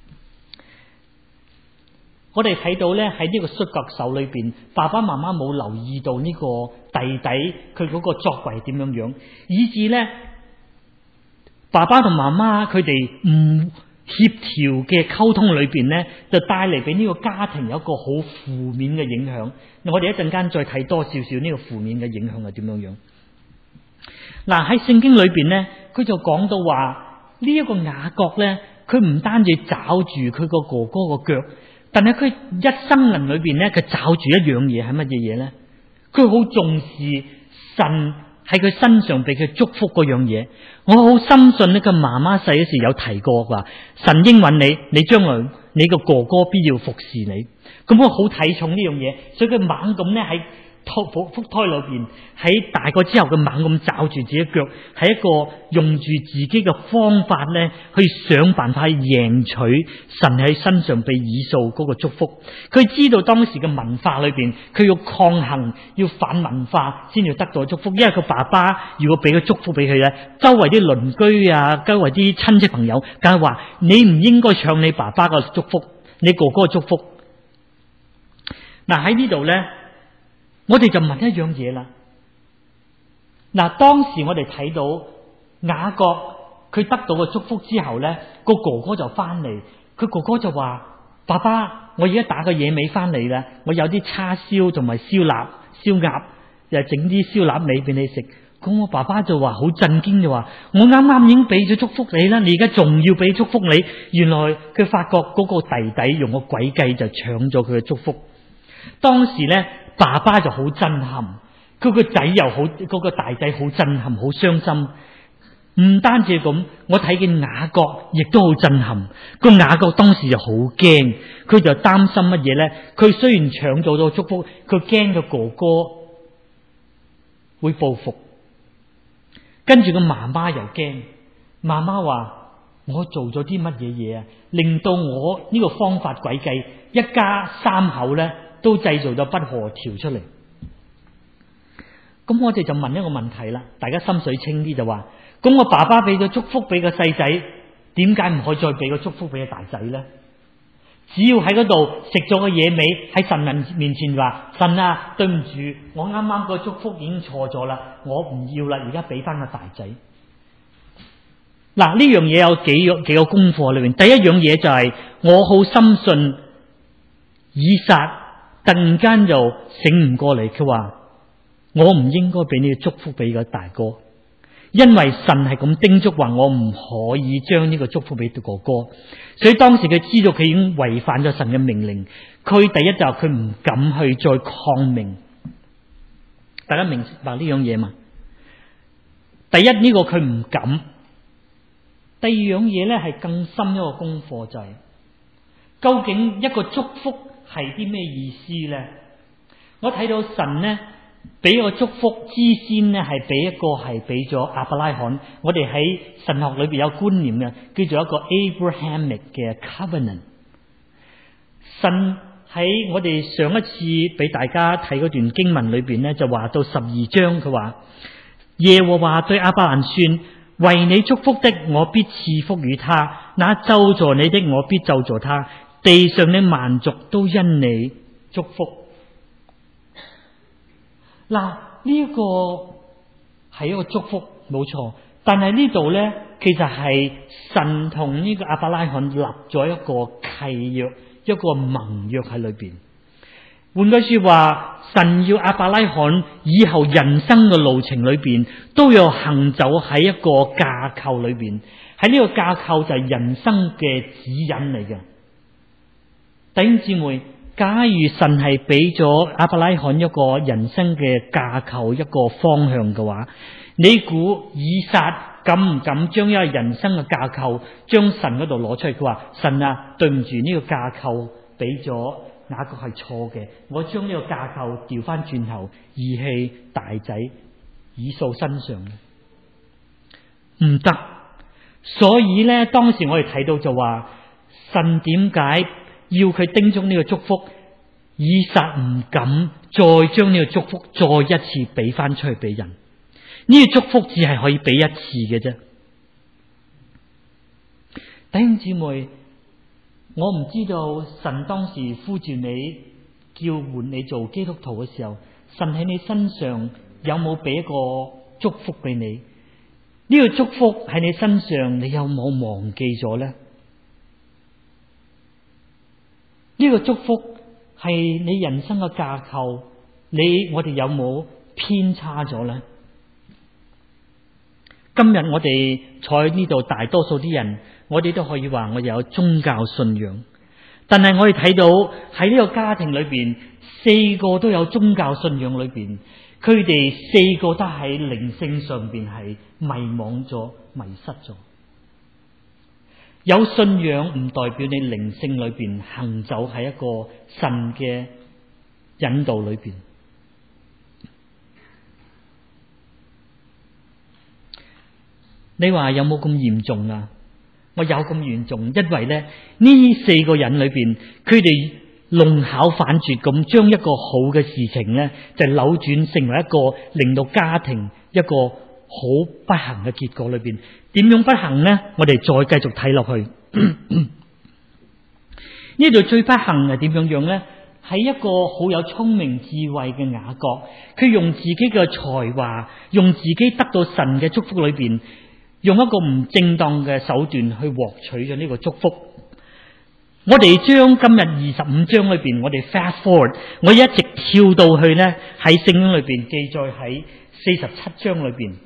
我哋睇到咧，喺呢個摔角手裏邊，爸爸媽媽冇留意到呢個弟弟佢嗰個作為點樣樣，以致咧爸爸同媽媽佢哋唔協調嘅溝通裏邊咧，就帶嚟俾呢個家庭有一個好負面嘅影響。我哋一陣間再睇多少少呢個負面嘅影響係點樣樣。嗱，喺聖經裏邊咧，佢就講到話呢一個雅各咧，佢唔單止抓住佢個哥哥個腳。但係佢一生人裏邊咧，佢找住一樣嘢係乜嘢嘢咧？佢好重視神喺佢身上俾佢祝福嗰樣嘢。我好深信呢個媽媽細嗰時有提過話，神應允你，你將來你個哥哥必要服侍你。咁我好睇重呢樣嘢，所以佢猛咁咧喺腹腹胎裏邊，喺大個之後佢猛咁抓住自己腳，係一個用住自己嘅方法咧，去想辦法去贏取神喺身上被以掃嗰個祝福。佢知道當時嘅文化裏邊，佢要抗衡，要反文化先要得到祝福。因為佢爸爸如果俾個祝福俾佢咧，周圍啲鄰居啊，周圍啲親戚朋友梗係話你唔應該搶你爸爸嘅祝福，你哥哥嘅祝福。嗱，喺呢度咧，我哋就問一樣嘢啦。嗱，當時我哋睇到雅各佢得到個祝福之後咧，個哥哥就翻嚟，佢哥哥就話：爸爸，我而家打個野味翻嚟啦，我有啲叉燒同埋燒臘、燒鴨，又整啲燒臘味俾你食。咁我爸爸就話好震驚，就話：我啱啱已經俾咗祝福你啦，你而家仲要俾祝福你？原來佢發覺嗰個弟弟用個詭計就搶咗佢嘅祝福。當時咧，爸爸就好震撼，佢個仔又好，嗰個大仔好震撼，好傷心。唔單止咁，我睇見雅各亦都好震撼。個雅各當時就好驚，佢就擔心乜嘢咧？佢雖然搶到咗祝福，佢驚個哥哥會報復。跟住個媽媽又驚，媽媽話：我做咗啲乜嘢嘢啊，令到我呢個方法詭計，一家三口咧都製造咗不和調出嚟。咁我哋就問一個問題啦，大家心水清啲就話：咁我爸爸俾咗祝福俾個細仔，點解唔可以再俾個祝福俾個大仔咧？只要喺嗰度食咗個野味，喺神人面前話：神啊，對唔住，我啱啱個祝福已經錯咗啦，我唔要啦，而家俾翻個大仔。嗱，呢樣嘢有幾個幾個功課裏面。第一樣嘢就係、是、我好深信以撒突然間就醒唔過嚟，佢話：我唔應該俾你祝福俾個大哥，因為神係咁叮囑話，我唔可以將呢個祝福俾哥哥。所以當時佢知道佢已經違反咗神嘅命令，佢第一就係佢唔敢去再抗命。大家明白呢樣嘢嘛？第一呢個佢唔敢，第二樣嘢咧係更深一個功課，就係究竟一個祝福係啲咩意思咧？我睇到神咧俾個祝福之先咧，係俾一個係俾咗亞伯拉罕。我哋喺神學裏邊有觀念嘅，叫做一個 Abrahamic 嘅 covenant。神喺我哋上一次俾大家睇嗰段經文裏邊咧，就話到十二章，佢話耶和華對亞伯蘭說：為你祝福的，我必賜福與他；那咒詛你的，我必咒詛他。地上的萬族都因你祝福。嗱，呢一個係一個祝福，冇錯。但係呢度咧，其實係神同呢個亞伯拉罕立咗一個契約，一個盟約喺裏邊。換句說話，神要亞伯拉罕以後人生嘅路程裏邊，都要行走喺一個架構裏邊。喺呢個架構就係人生嘅指引嚟嘅。弟兄姊妹，假如神係俾咗亞伯拉罕一個人生嘅架構，一個方向嘅話，你估以撒敢唔敢將一個人生嘅架構將神嗰度攞出嚟？佢話：神啊，對唔住，呢個架構俾咗雅各係錯嘅，我將呢個架構調翻轉頭，義氣大仔以掃身上，唔得。所以咧，當時我哋睇到就話，神點解要佢叮囑呢個祝福？以撒唔敢再將呢個祝福再一次俾翻出去俾人，呢個祝福只係可以俾一次嘅啫。弟兄姊妹，我唔知道神當時呼住你叫喚你做基督徒嘅時候，神喺你身上有冇俾一個祝福俾你？呢個祝福喺你身上，你有冇忘記咗呢？呢個祝福係你人生嘅架構，你我哋有冇偏差咗呢？今日我哋坐喺呢度，大多數啲人，我哋都可以話我哋有宗教信仰，但係我哋睇到喺呢個家庭裏邊，四個都有宗教信仰裏邊，佢哋四個都喺靈性上邊係迷惘咗、迷失咗。有信仰唔代表你靈性裏邊行走喺一個神嘅引導裏邊。你話有冇咁嚴重啊？我有咁嚴重，因為咧呢四個人裏邊，佢哋弄巧反拙咁將一個好嘅事情咧，就扭轉成為一個令到家庭一個好不幸嘅結果裏邊。點樣不幸呢？我哋再繼續睇落去。呢度最不幸係點樣樣呢？係一個好有聰明智慧嘅雅各，佢用自己嘅才華，用自己得到神嘅祝福裏邊，用一個唔正當嘅手段去獲取咗呢個祝福。我哋將今日二十五章裏邊，我哋 fast forward， 我一直跳到去呢，喺聖經裏邊記載喺四十七章裏邊。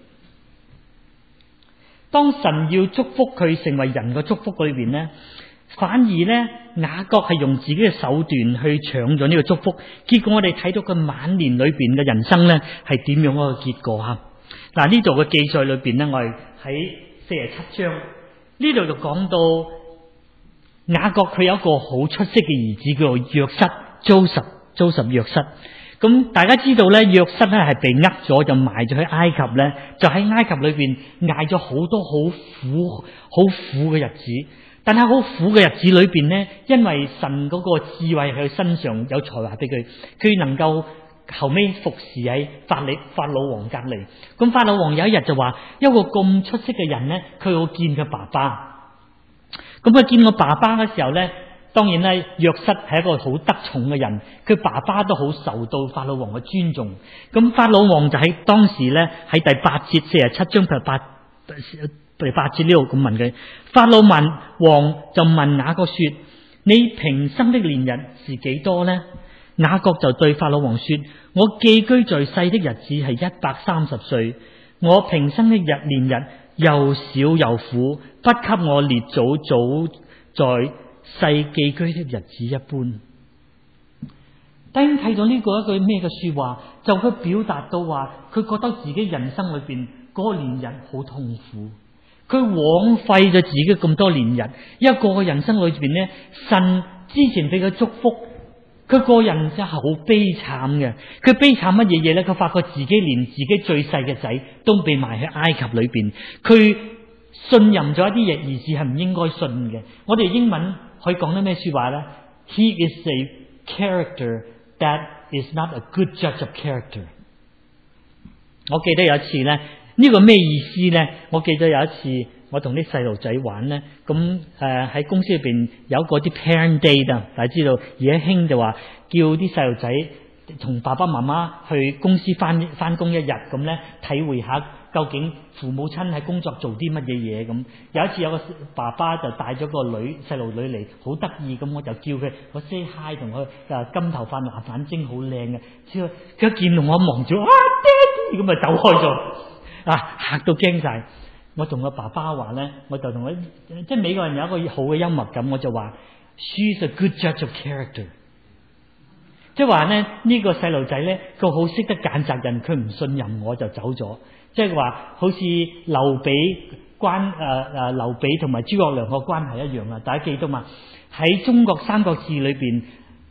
當神要祝福佢成為人嘅祝福裏邊呢，反而呢，雅各係用自己嘅手段去搶咗呢個祝福，結果我哋睇到佢晚年裏邊嘅人生呢係點樣一個結果啊？嗱，呢度嘅記載裏邊呢，我哋喺四十七章呢度就講到雅各佢有一個好出色嘅兒子叫做約瑟 Joseph Joseph 約瑟。咁大家知道咧，約瑟咧係被呃咗，就賣咗去埃及咧，就喺埃及裏邊捱咗好多好苦好苦嘅日子。但係好苦嘅日子裏邊咧，因為神嗰個智慧喺佢身上，有才華俾佢，佢能夠後尾服侍喺法力法老王隔籬。咁法老王有一日就話，一個咁出色嘅人咧，佢要見佢爸爸。咁佢見我爸爸嘅時候咧，當然咧，約瑟係一個好得寵嘅人，佢爸爸都好受到法老王嘅尊重。咁法老王就喺當時咧，喺第八節四十七章第八第八節呢度咁問佢，法老問王就問雅各說：你平生的年日是幾多呢？雅各就對法老王說：我寄居在世的日子係一百三十歲，我平生的日年日又少又苦，不給我列祖早在世寄居的日子一般。當睇到呢個一句咩嘅說話，就佢表達到話，佢覺得自己人生裏邊嗰個年日好痛苦，佢枉費咗自己咁多年日。一個個人生裏邊呢，神之前俾佢祝福，佢個人真係好悲慘嘅。佢悲慘乜嘢嘢呢？佢發覺自己連自己最細嘅仔都被埋喺埃及裏邊，佢信任咗一啲嘢，而是係唔應該信嘅。我哋英文可以講得咩說話呢？ He is a character that is not a good judge of character。 我記得有一次呢，呢個咩意思呢？我記得有一次我同啲細路仔玩呢，咁誒喺公司裏邊有嗰啲 parent day 啊，大家知道而家興就話叫啲細路仔同爸爸媽媽去公司翻翻工一日，咁呢體會下究竟父母親喺工作做啲乜嘢嘢咁。有一次有個爸爸就帶咗個女細路女嚟，好得意咁，我就叫佢我 say hi 同佢，誒金頭髮藍眼睛好靚嘅，之後佢一見到我望住啊爹哋咁啊走開咗，啊嚇到驚晒。我同個爸爸話咧，我就同佢即係美國人有一個好嘅幽默感，我就話 she's a good judge of character。即係話咧，呢個細路仔咧，佢好識得揀責任，佢唔信任我就走咗。即係話好似劉備關誒誒劉備同埋諸葛亮個關係一樣啊！大家記得嘛？喺中國三國志裏邊，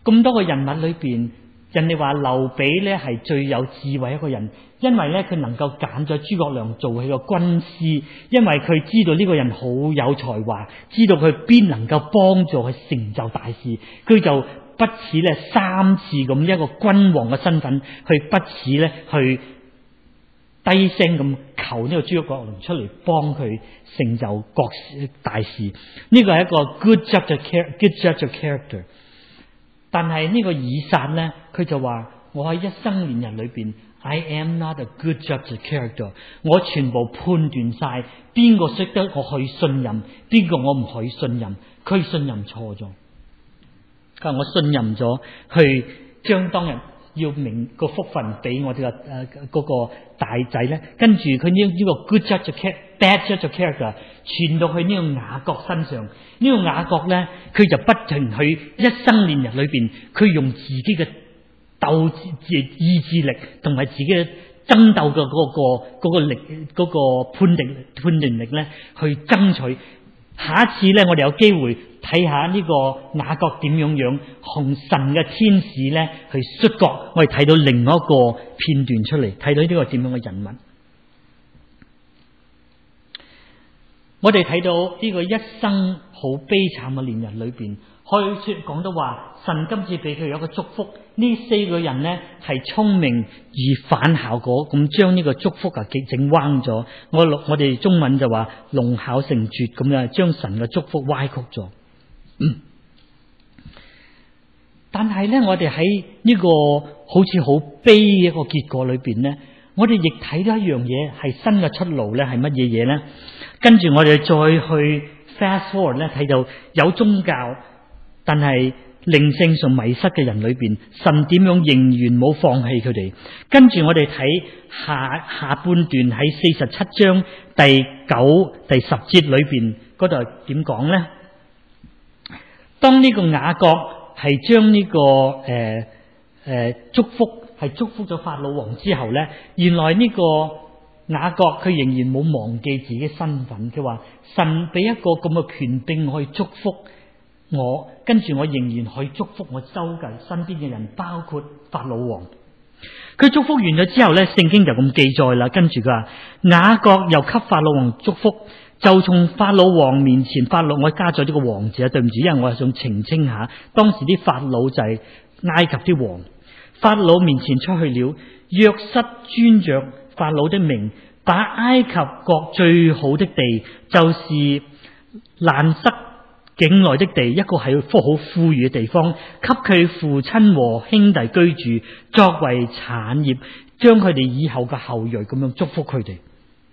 咁多個人物裏邊，人哋話劉備咧係最有智慧一個人，因為咧佢能夠揀咗諸葛亮做佢個軍師，因為佢知道呢個人好有才華，知道佢必能夠幫助佢成就大事，佢就不似咧三次咁一個君王嘅身份，去不似咧去低聲咁求呢個諸葛亮出嚟幫佢成就國大事。呢個係一個 good judge of good judge of character。但係呢個以撒咧，佢就話：我喺一生年人裏邊 ，I am not a good judge of character。我全部判斷晒邊個識得我去信任，邊個我唔可以信任。佢信任錯咗，佢話我信任咗去將當日要明個福分俾我哋嘅誒嗰個大仔咧，跟住佢呢呢個 good judge of character、bad judge of character 傳到去呢個雅各身上。呢個雅各咧，佢就不停去一生年日裏邊，佢用自己嘅鬥志、意志力同埋自己嘅爭鬥嘅嗰個嗰個力、嗰個判定判斷力咧，去爭取。下一次咧，我哋有機會睇下呢個雅各點樣樣同神嘅天使咧去摔角，我哋睇到另外一個片段出嚟，睇到呢個點樣嘅人物。我哋睇到呢個一生好悲慘嘅年日裏邊，可以說講到話，神今次俾佢有一個祝福。呢四個人呢係聰明而反效果，咁將呢個祝福啊整彎咗。我我哋中文就話弄巧成拙咁樣，將神嘅祝福歪曲咗。嗯，但係呢，我哋喺呢個好似好悲嘅一個結果裏邊呢，我哋亦睇到一樣嘢係新嘅出路呢係乜嘢嘢呢？跟住我哋再去 fast forward 咧，睇到有宗教，但係靈性上迷失嘅人裏邊，神點樣仍然冇放棄佢哋。跟住我哋睇下下半段喺四十七章第九、第十節裏邊嗰度點講咧？當呢個雅各係將呢個誒誒、呃、祝福係祝福咗法老王之後咧，原來呢個雅各佢仍然冇忘記自己身份。佢話神俾一個咁嘅權柄我去祝福我，跟住我仍然可以祝福我周圍身邊嘅人，包括法老王。佢祝福完咗之後咧，聖經就咁記載啦。跟住佢話雅各又給法老王祝福，就從法老王面前，法老我加咗呢個王字啊，對唔住，因為我係想澄清下，當時啲法老就係埃及啲王。法老面前出去了，約瑟尊着法老的名，把埃及國最好的地，就是蘭塞境內的地，一個係好好富裕嘅地方，給佢父親和兄弟居住，作為產業，將佢哋以後嘅後裔咁樣祝福佢哋。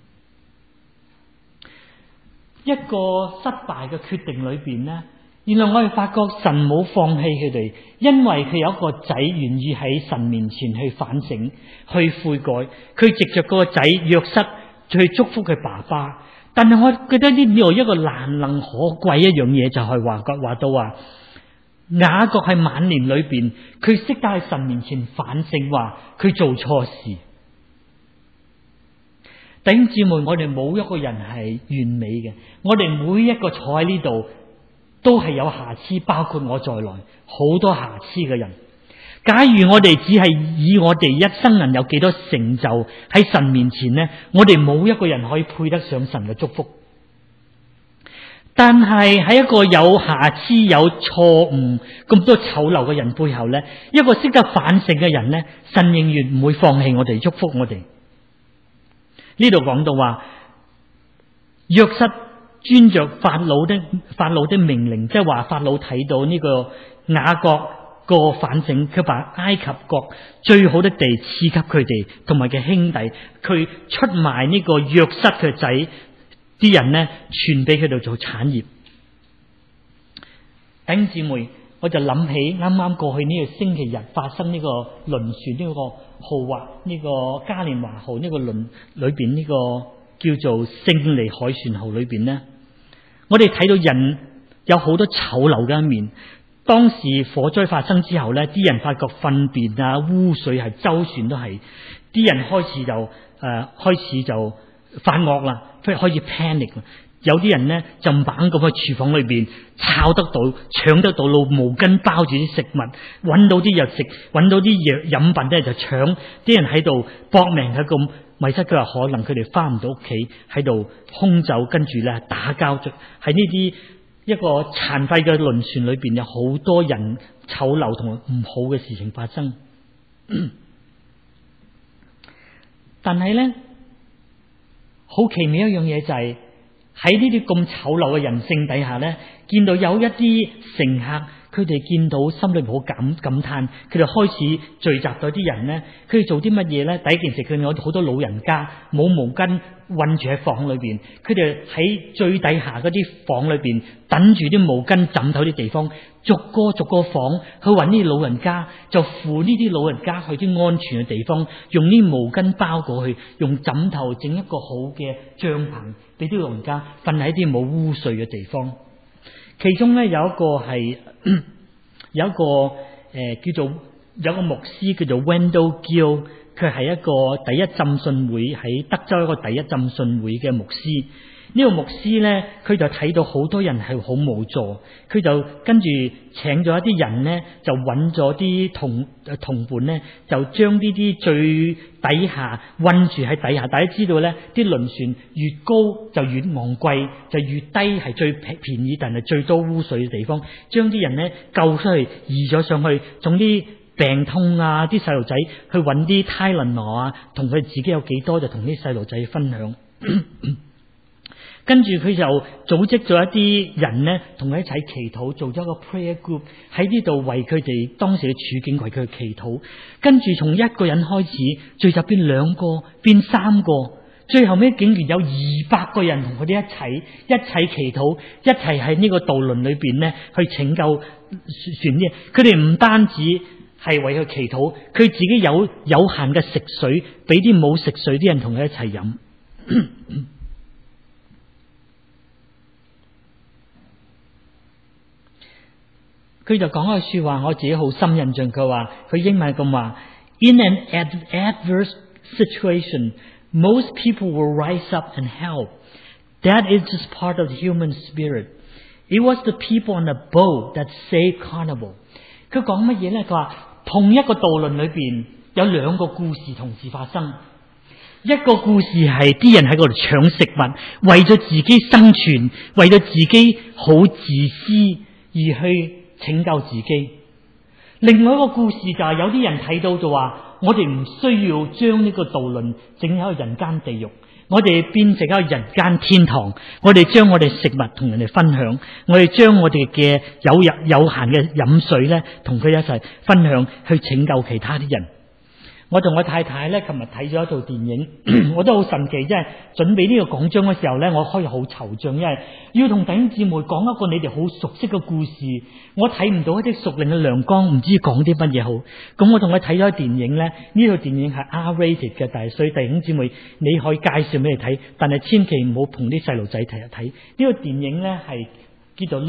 一個失敗嘅決定裏邊呢，原來我哋發覺神冇放棄佢哋，因為佢有一個仔願意喺神面前去反省、去悔改，佢藉着個仔約瑟去祝福佢爸爸。但係我覺得呢度一個難能可貴一樣嘢，就係話話到話雅各喺晚年裏邊，佢識得喺神面前反省，話佢做錯事。弟兄姊妹，我哋冇一個人係完美嘅，我哋每一個坐喺呢度都係有瑕疵，包括我在內，好多瑕疵嘅人。假如我哋只係以我哋一生人有幾多成就喺神面前呢，我哋冇一個人可以配得上神嘅祝福。但係喺一個有瑕疵、有錯誤、咁多醜陋嘅人背後呢，一個識得反省嘅人呢，神仍然唔會放棄我哋，祝福我哋。呢度講到話約瑟遵着法老的法老的命令，即係話法老睇到呢個雅各個反省，佢把埃及國最好的地賜給佢哋同埋嘅兄弟，佢出賣呢個約瑟嘅仔啲人呢，傳俾佢哋做產業。弟兄姊妹，我就諗起啱啱過去呢個星期日發生呢個輪船呢個豪華呢個嘉年華號呢個輪裏邊呢個叫做勝利海船號裏邊呢，我哋睇到人有好多醜陋嘅一面。當時火災發生之後呢，啲人發覺糞便啊、污水係周旋都係，啲人開始就誒、呃、開始就發惡啦，開始 panic 啦。 有啲人呢就猛咁喺廚房裏邊抄得到、搶得到攞毛巾包住啲食物，揾到啲藥食，揾到啲藥飲品咧就搶。啲人喺度搏命喺咁迷失，佢話可能佢哋翻唔到屋企，喺度空走，跟住咧打交。喺呢啲一個殘廢嘅輪船裏邊，有好多人醜陋同埋唔好嘅事情發生。但係咧，好奇妙一樣嘢就係、是。喺呢啲咁醜陋嘅人性底下呢，見到有一啲乘客，佢哋見到心裏好感感嘆，佢哋開始聚集到啲人呢，佢哋做啲乜嘢呢？第一件事，佢哋有好多老人家冇毛巾困住喺房裏邊，佢哋喺最底下嗰啲房裏邊等住啲毛巾枕頭啲地方，逐個逐個房去揾呢啲老人家，就扶呢啲老人家去啲安全嘅地方，用啲毛巾包過去，用枕頭整一個好嘅帳篷俾啲老人家瞓喺啲冇污水嘅地方。其中咧有一個係有一個誒、呃、叫做有一個牧師叫做 Wendell Gill， 佢係一個第一浸信會喺德州一個第一浸信會嘅牧師。呢、這個牧師咧，佢就睇到好多人係好無助，佢就跟住請咗一啲人咧，就揾咗啲同同伴咧，就將呢啲最底下困住喺底下。大家知道咧，啲輪船越高就越昂貴，就越低係最便宜，但係最多污水嘅地方。將啲人咧救出去，移咗上去，仲啲病痛啊，啲細路仔去揾啲泰倫羅啊，同佢自己有幾多就同啲細路仔分享。跟住佢就組織咗一啲人呢，同佢一齊祈禱，做咗個 prayer group 喺呢度為佢哋當時嘅處境為佢祈禱。跟住從一個人開始，聚集變兩個，變三個，最後尾竟然有二百個人同佢哋一齊一齊祈禱，一齊喺呢個渡輪裏邊呢去拯救船嘅。佢哋唔單止係為佢祈禱，佢自己有有限嘅食水，俾啲冇食水啲人同佢一齊飲。佢就講一句說話，我自己好深印象。佢話佢英文咁話 ：In an ad- adverse situation, most people will rise up and help. That is just part of the human spirit. It was the people on the boat that saved Carnival. 佢講乜嘢咧？佢話同一個渡輪裏邊有兩個故事同時發生。一個故事係啲人喺嗰度搶食物，為咗自己生存，為咗自己好自私而去拯救自己。另外一個故事就係有啲人睇到就話，我哋唔需要將呢個渡輪整喺個人間地獄，我哋變成一個人間天堂。我哋將我哋食物同人哋分享，我哋將我哋嘅有入有限嘅飲水咧，同佢一齊分享，去拯救其他啲人。我同我太太咧，琴日睇咗一套電影，我都好神奇，即係準備呢個講章嘅時候咧，我開始好惆悵，因為要同弟兄姊妹講一個你哋好熟悉嘅故事，我睇唔到一啲屬靈嘅亮光，唔知講啲乜嘢好。咁我同佢睇咗電影咧，呢套電影係 R-rated 嘅，但係所以弟兄姊妹你可以介紹俾你睇，但係千祈唔好同啲細路仔睇一睇。呢個電影咧係叫做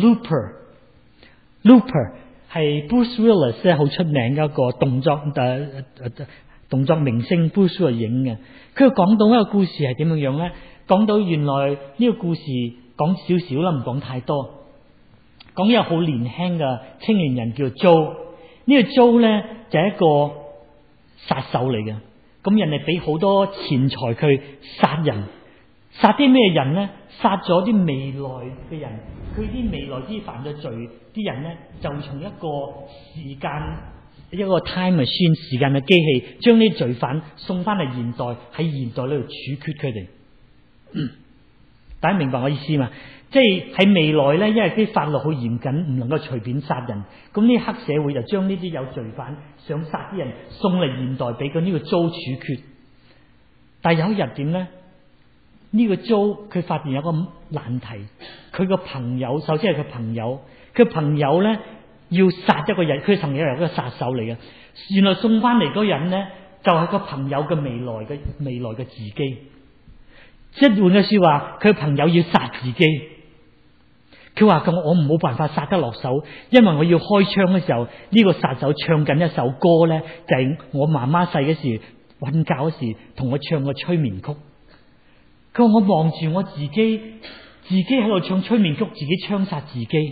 Looper，Looper 係 Bruce Willis 咧好出名嘅一個動作誒誒誒。動作明星 Bruce Willis 影嘅，佢講到一個故事係點樣樣咧？講到原來呢個故事講少少啦，唔講太多。講一個好年輕嘅青年人叫 Joe， 呢個 Joe 咧就係一個殺手嚟嘅。咁人哋俾好多錢財佢殺人，殺啲咩人咧？殺咗啲未來嘅人，佢啲未來啲犯咗罪啲人咧，就從一個時間。一個 time machine 時間嘅機器，將啲罪犯送翻嚟現代，喺現代呢度處決佢哋。大家明白我意思嘛？即係喺未來咧，因為啲法律好嚴謹，唔能夠隨便殺人。咁呢黑社會就將呢啲有罪犯想殺啲人送嚟現代，俾佢呢個租處決。但係有一日點咧？呢個租佢發現有個難題，佢個朋友首先係佢朋友，佢朋友咧。要殺一個人，佢朋友係一個殺手嚟嘅。原來送翻嚟嗰人呢，就係、是、個朋友嘅未來嘅未來嘅自己。即係換句說話，佢朋友要殺自己。佢話咁，我冇辦法殺得落手，因為我要開槍嘅時候，呢、這個殺手唱緊一首歌呢，就係、是、我媽媽細嘅時瞓覺嗰時同我唱個催眠曲。佢話我望住我自己自己喺度唱催眠曲，自己槍殺自己。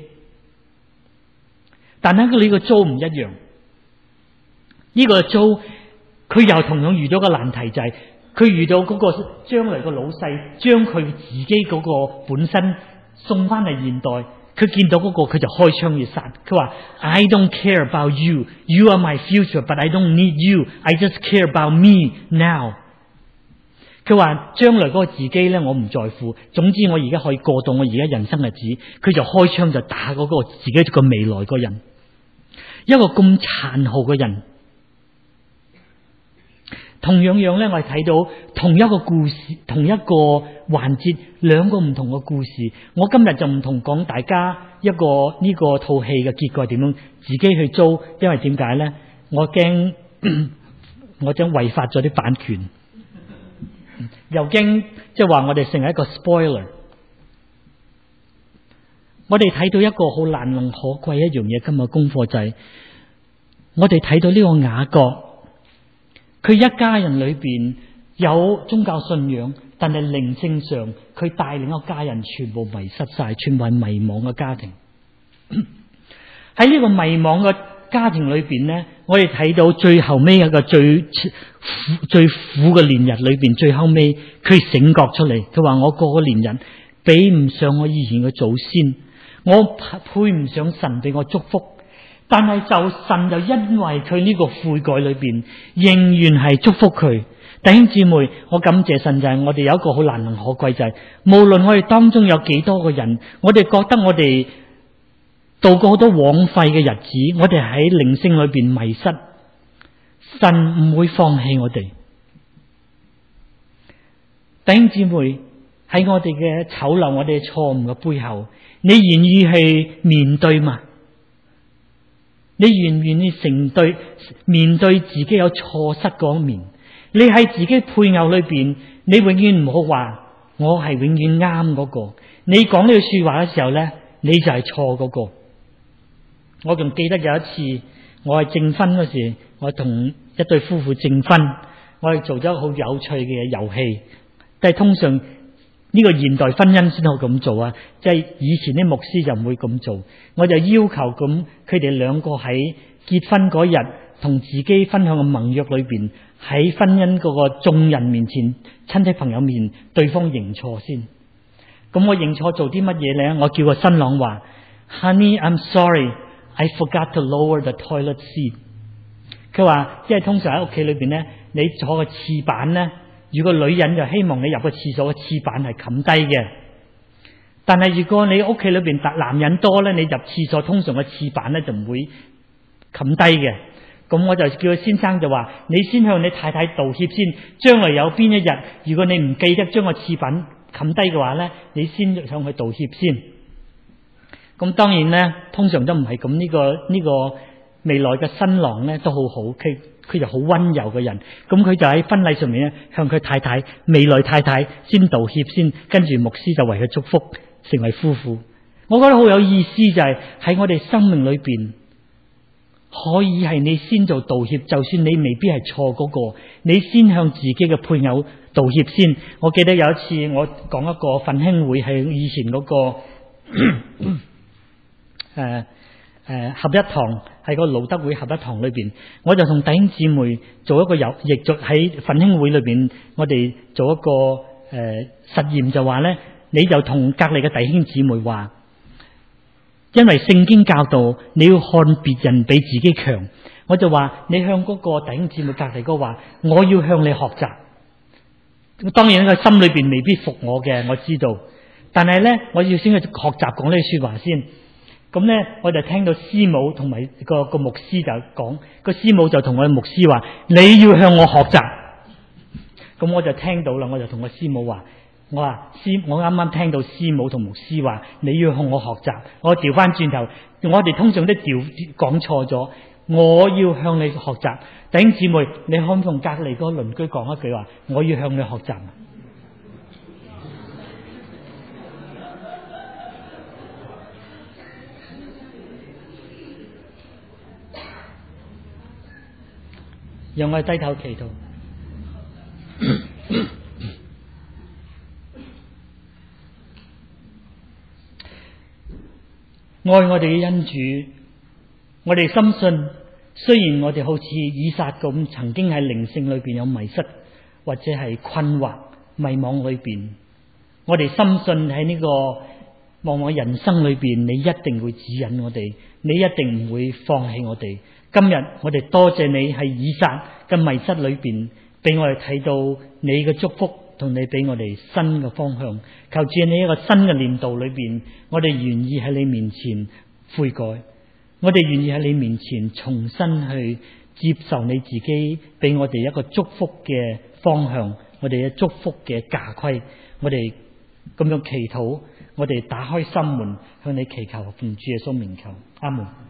但係呢個租唔一樣，呢、這個租佢又同樣遇到個難題，就係、是、佢遇到嗰個將來個老細將佢自己嗰個本身送翻嚟現代，佢見到嗰、那個佢就開槍要殺。佢話 I don't care about you, you are my future, but I don't need you. I just care about me now。佢話將來嗰個自己咧，我唔在乎。總之我而家可以過到我而家人生日子，佢就開槍就打嗰個自己個未來個人，一個咁殘酷嘅人。同樣樣咧，我哋睇到同一個故事，同一個環節，兩個唔同嘅故事。我今日就唔同講大家一個呢、這個套戲嘅結果係點樣，自己去租，因為點解咧？我驚我將違法咗啲版權。又驚即係話我哋成為一個 spoiler。我哋睇到一個好難能可貴一樣嘢，今日功課就係我哋睇到呢個雅各，佢一家人裏邊有宗教信仰，但係靈性上佢帶領一個家人全部迷失晒，全部係迷惘嘅家庭。喺呢個迷惘嘅家庭裏邊呢，我哋睇到最後尾一個最最苦嘅年日裏邊，最後尾佢醒覺出嚟，佢話我過個年日比唔上我以前嘅祖先，我配唔上神俾我祝福，但係就神就因為佢呢個悔改裏邊，仍然係祝福佢。弟兄姊妹，我感謝神，就係我哋有一個好難能可貴，就係無論我哋當中有幾多個人，我哋覺得我哋度過好多枉費嘅日子，我哋喺靈性裏邊迷失，神唔會放棄我哋。弟兄姊妹，喺我哋嘅醜陋、我哋嘅錯誤嘅背後，你願意去面對嗎？你願唔願意承對面對自己有錯失嗰一面？你喺自己配偶裏邊，你永遠唔好話我係永遠啱嗰個。你講呢句說話嘅時候咧，你就係錯嗰個。我仲記得有一次，我係證婚嗰時，我同一對夫婦證婚，我哋做咗好有趣嘅遊戲。但係通常呢個現代婚姻先好咁做啊，即係以前啲牧師就唔會咁做。我就要求咁，佢哋兩個喺結婚嗰日，同自己分享嘅盟約裏邊，喺婚姻嗰個眾人面前、親戚朋友面，對方認錯先。咁我認錯做啲乜嘢咧？我叫個新郎話 ，Honey, I'm sorry, I forgot to lower the toilet seat。佢話，即係通常喺屋企裏邊咧，你坐個廁板咧，如果女人就希望你入個廁所嘅廁板係冚低嘅。但係如果你屋企裏邊男人多咧，你入廁所通常個廁板咧就唔會冚低嘅。咁我就叫佢先生就話：你先向你太太道歉先，將來有邊一日，如果你唔記得將個廁板冚低嘅話咧，你先向佢道歉先。咁當然咧，通常都唔係咁。呢個呢個未來嘅新郎咧都好好，佢佢就好溫柔嘅人。咁佢就喺婚禮上面咧向佢太太未來太太先道歉先，跟住牧師就為佢祝福，成為夫婦。我覺得好有意思，就係喺我哋生命裏邊。可以係你先做道歉，就算你未必係錯嗰個，你先向自己嘅配偶道歉先。我記得有一次我講一個奮興會，係以前嗰、那個誒誒、呃、合一堂，喺個路德會合一堂裏邊，我就同弟兄姊妹做一個遊，亦做喺奮興會裏邊，我哋做一個誒、呃、實驗，就話咧，你就同隔籬嘅弟兄姊妹話。因為聖經教導你要看別人比自己強，我就話你向嗰個弟兄姊妹隔籬嗰話，我要向你學習。當然佢心裏邊未必服我嘅，我知道，但係咧我要先去學習講呢句說話先。咁咧我就聽到師母同埋個個牧師就講，個師母就同我嘅牧師話，你要向我學習。咁我就聽到啦，我就同個師母話。我話師，我啱啱聽到師母同牧師話你要向我學習，我調翻轉頭，我哋通常都調講錯咗，我要向你學習。弟兄姊妹，你可唔可以同隔籬嗰個鄰居講一句話，我要向你學習。讓我低頭祈禱。 愛我哋嘅恩主。我哋深信，雖然我哋好似以撒咁，曾經喺靈性裏邊有迷失或者係困惑迷惘裏邊，我哋深信喺呢個茫茫人生裏邊，你一定會指引我哋，你一定唔會放棄我哋。今日我哋多謝你喺以撒嘅迷失裏邊，俾我哋睇到你嘅祝福，同你俾我哋新嘅方向。求主你一個新嘅年度裏邊，我哋願意喺你面前悔改，我哋願意喺你面前重新去接受你自己俾我哋一個祝福嘅方向，我哋嘅祝福嘅家規。我哋咁樣祈禱，我哋打開心門向你祈求，奉主耶穌名求，阿門。